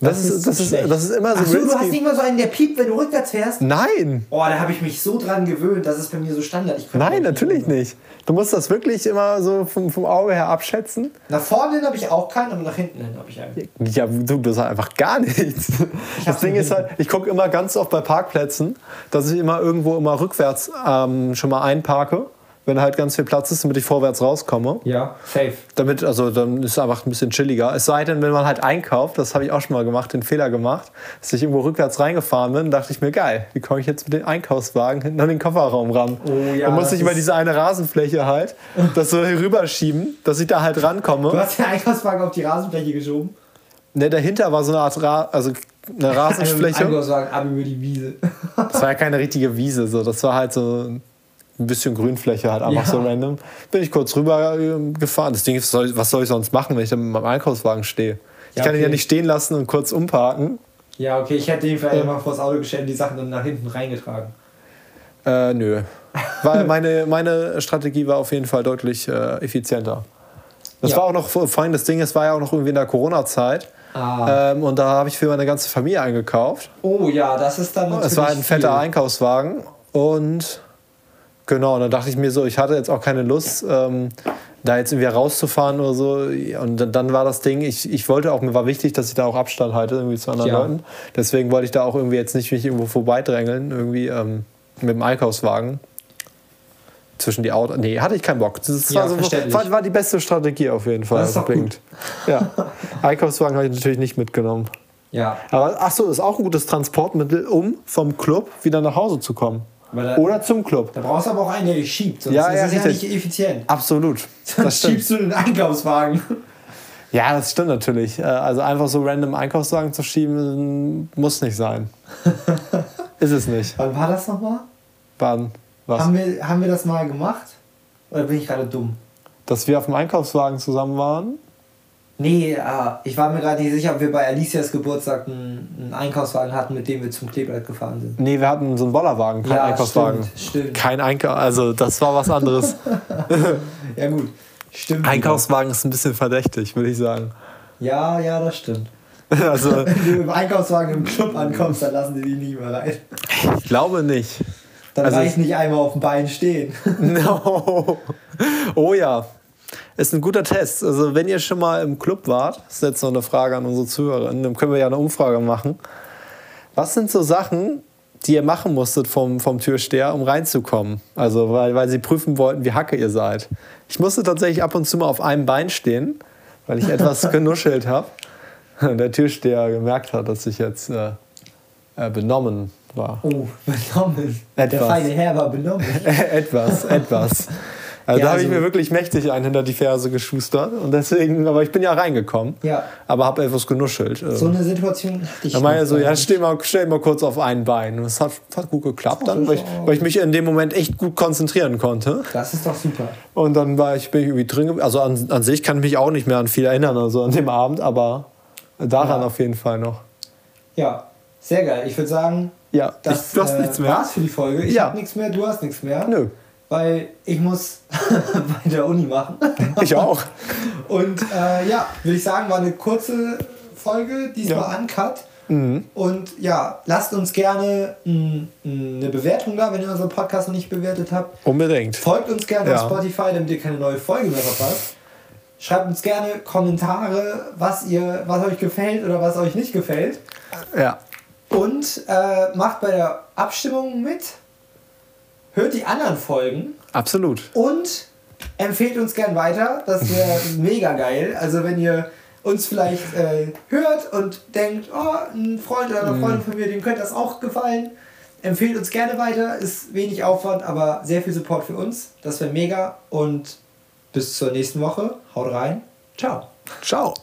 Das, das, ist, das, ist, das ist immer so. Ach so, du hast nicht mal so einen, der piept, wenn du rückwärts fährst? Nein. Oh, da habe ich mich so dran gewöhnt. Das ist bei mir so Standard. Ich Nein, natürlich nicht. Du musst das wirklich immer so vom, vom Auge her abschätzen. Nach vorne hin habe ich auch keinen, aber nach hinten hin habe ich einen. Ja, du, das ist einfach gar nichts. Das Ding ist halt, ich gucke immer ganz oft bei Parkplätzen, dass ich immer irgendwo immer rückwärts ähm, schon mal einparke, wenn halt ganz viel Platz ist, damit ich vorwärts rauskomme. Ja, safe. Damit, also dann ist es einfach ein bisschen chilliger. Es sei denn, wenn man halt einkauft, das habe ich auch schon mal gemacht, den Fehler gemacht, dass ich irgendwo rückwärts reingefahren bin, dachte ich mir, geil, wie komme ich jetzt mit dem Einkaufswagen hinten an den Kofferraum ran? Oh, ja, dann musste ich über diese eine Rasenfläche halt das so rüberschieben, dass ich da halt rankomme. Du hast den Einkaufswagen auf die Rasenfläche geschoben? Ne, dahinter war so eine Art Ra also eine Rasenfläche. Einkaufswagen ab über die Wiese. Das war ja keine richtige Wiese, so. Das war halt so ein bisschen Grünfläche, halt einfach ja. so random. Bin ich kurz rüber gefahren. Das Ding ist, was soll ich sonst machen, wenn ich dann mit meinem Einkaufswagen stehe? Ich ja, kann okay. ihn ja nicht stehen lassen und kurz umparken. Ja, okay, ich hätte ihn vielleicht ja. mal vors Auto gestellt und die Sachen dann nach hinten reingetragen. Äh, nö. Weil meine, meine Strategie war auf jeden Fall deutlich äh, effizienter. Das ja. war auch noch, vor allem das Ding, es war ja auch noch irgendwie in der Corona-Zeit. Ah. Ähm, und da habe ich für meine ganze Familie eingekauft. Oh ja, das ist dann natürlich. Es war ein fetter viel. Einkaufswagen und genau, und dann dachte ich mir so, ich hatte jetzt auch keine Lust, ähm, da jetzt irgendwie rauszufahren oder so. Und dann war das Ding, ich, ich wollte auch, mir war wichtig, dass ich da auch Abstand halte irgendwie zu anderen ja. Leuten. Deswegen wollte ich da auch irgendwie jetzt nicht mich irgendwo vorbeidrängeln, irgendwie ähm, mit dem Einkaufswagen. Zwischen die Autos. Nee, hatte ich keinen Bock. Das ja, war, so, war, war die beste Strategie auf jeden Fall. Das ist doch gut. Ja. Einkaufswagen habe ich natürlich nicht mitgenommen. Ja. Aber achso, ist auch ein gutes Transportmittel, um vom Club wieder nach Hause zu kommen. Da, oder zum Club. Da brauchst du aber auch einen, der dich schiebt. Sonst ja, ist ja, das ja nicht effizient. Absolut. Sonst schiebst du den Einkaufswagen. Ja, das stimmt natürlich. Also einfach so random Einkaufswagen zu schieben, muss nicht sein. Ist es nicht. Wann war das nochmal? Wann? Was? Haben wir, haben wir das mal gemacht? Oder bin ich gerade dumm? Dass wir auf dem Einkaufswagen zusammen waren? Nee, ich war mir gerade nicht sicher, ob wir bei Alicias Geburtstag einen, einen Einkaufswagen hatten, mit dem wir zum Kleeblatt gefahren sind. Nee, wir hatten so einen Bollerwagen, kein ja, Einkaufswagen. Stimmt, stimmt. Kein Einkauf, also das war was anderes. Ja gut, stimmt. Einkaufswagen wieder. Ist ein bisschen verdächtig, würde ich sagen. Ja, ja, das stimmt. Also, wenn du im Einkaufswagen im Club ankommst, dann lassen die dich nicht mehr rein. Ich glaube nicht. Dann also reicht nicht einmal auf dem Bein stehen. No. Oh ja. Ist ein guter Test. Also wenn ihr schon mal im Club wart, das ist jetzt noch eine Frage an unsere Zuhörerinnen, dann können wir ja eine Umfrage machen. Was sind so Sachen, die ihr machen musstet vom, vom Türsteher, um reinzukommen? Also weil, weil sie prüfen wollten, wie hacke ihr seid. Ich musste tatsächlich ab und zu mal auf einem Bein stehen, weil ich etwas genuschelt habe. Und der Türsteher gemerkt hat, dass ich jetzt äh, äh, benommen war. Oh, benommen. Etwas. Der feine Herr war benommen. etwas, etwas. Also ja, da habe also ich mir wirklich mächtig einen hinter die Ferse geschustert. Und deswegen, aber ich bin ja reingekommen. Ja. Aber habe etwas genuschelt. So eine Situation hatte ich. Da meine ich so, ja, stell mal, stell mal kurz auf ein Bein. Und es hat, hat gut geklappt, dann, weil, ich, weil ich mich in dem Moment echt gut konzentrieren konnte. Das ist doch super. Und dann war ich, bin ich irgendwie drin. Also an, an sich kann ich mich auch nicht mehr an viel erinnern, also an dem Abend, aber daran ja. auf jeden Fall noch. Ja, sehr geil. Ich würde sagen, ja, das ich, du hast äh, nichts mehr. war's für die Folge. Ich ja. habe nichts mehr, du hast nichts mehr. Nö. Weil ich muss bei der Uni machen. Ich auch. Und äh, ja, würde ich sagen, war eine kurze Folge, diesmal ja. uncut. Mhm. Und ja, lasst uns gerne mh, eine Bewertung da, wenn ihr unseren Podcast noch nicht bewertet habt. Unbedingt. Folgt uns gerne ja. auf Spotify, damit ihr keine neue Folge mehr verpasst. Schreibt uns gerne Kommentare, was, ihr, was euch gefällt oder was euch nicht gefällt. Ja. Und äh, macht bei der Abstimmung mit. Hört die anderen Folgen. Absolut. Und empfehlt uns gern weiter. Das wäre mega geil. Also wenn ihr uns vielleicht äh, hört und denkt, oh, ein Freund oder eine Freundin von mir, dem könnte das auch gefallen. Empfehlt uns gerne weiter. Ist wenig Aufwand, aber sehr viel Support für uns. Das wäre mega. Und bis zur nächsten Woche. Haut rein. Ciao. Ciao.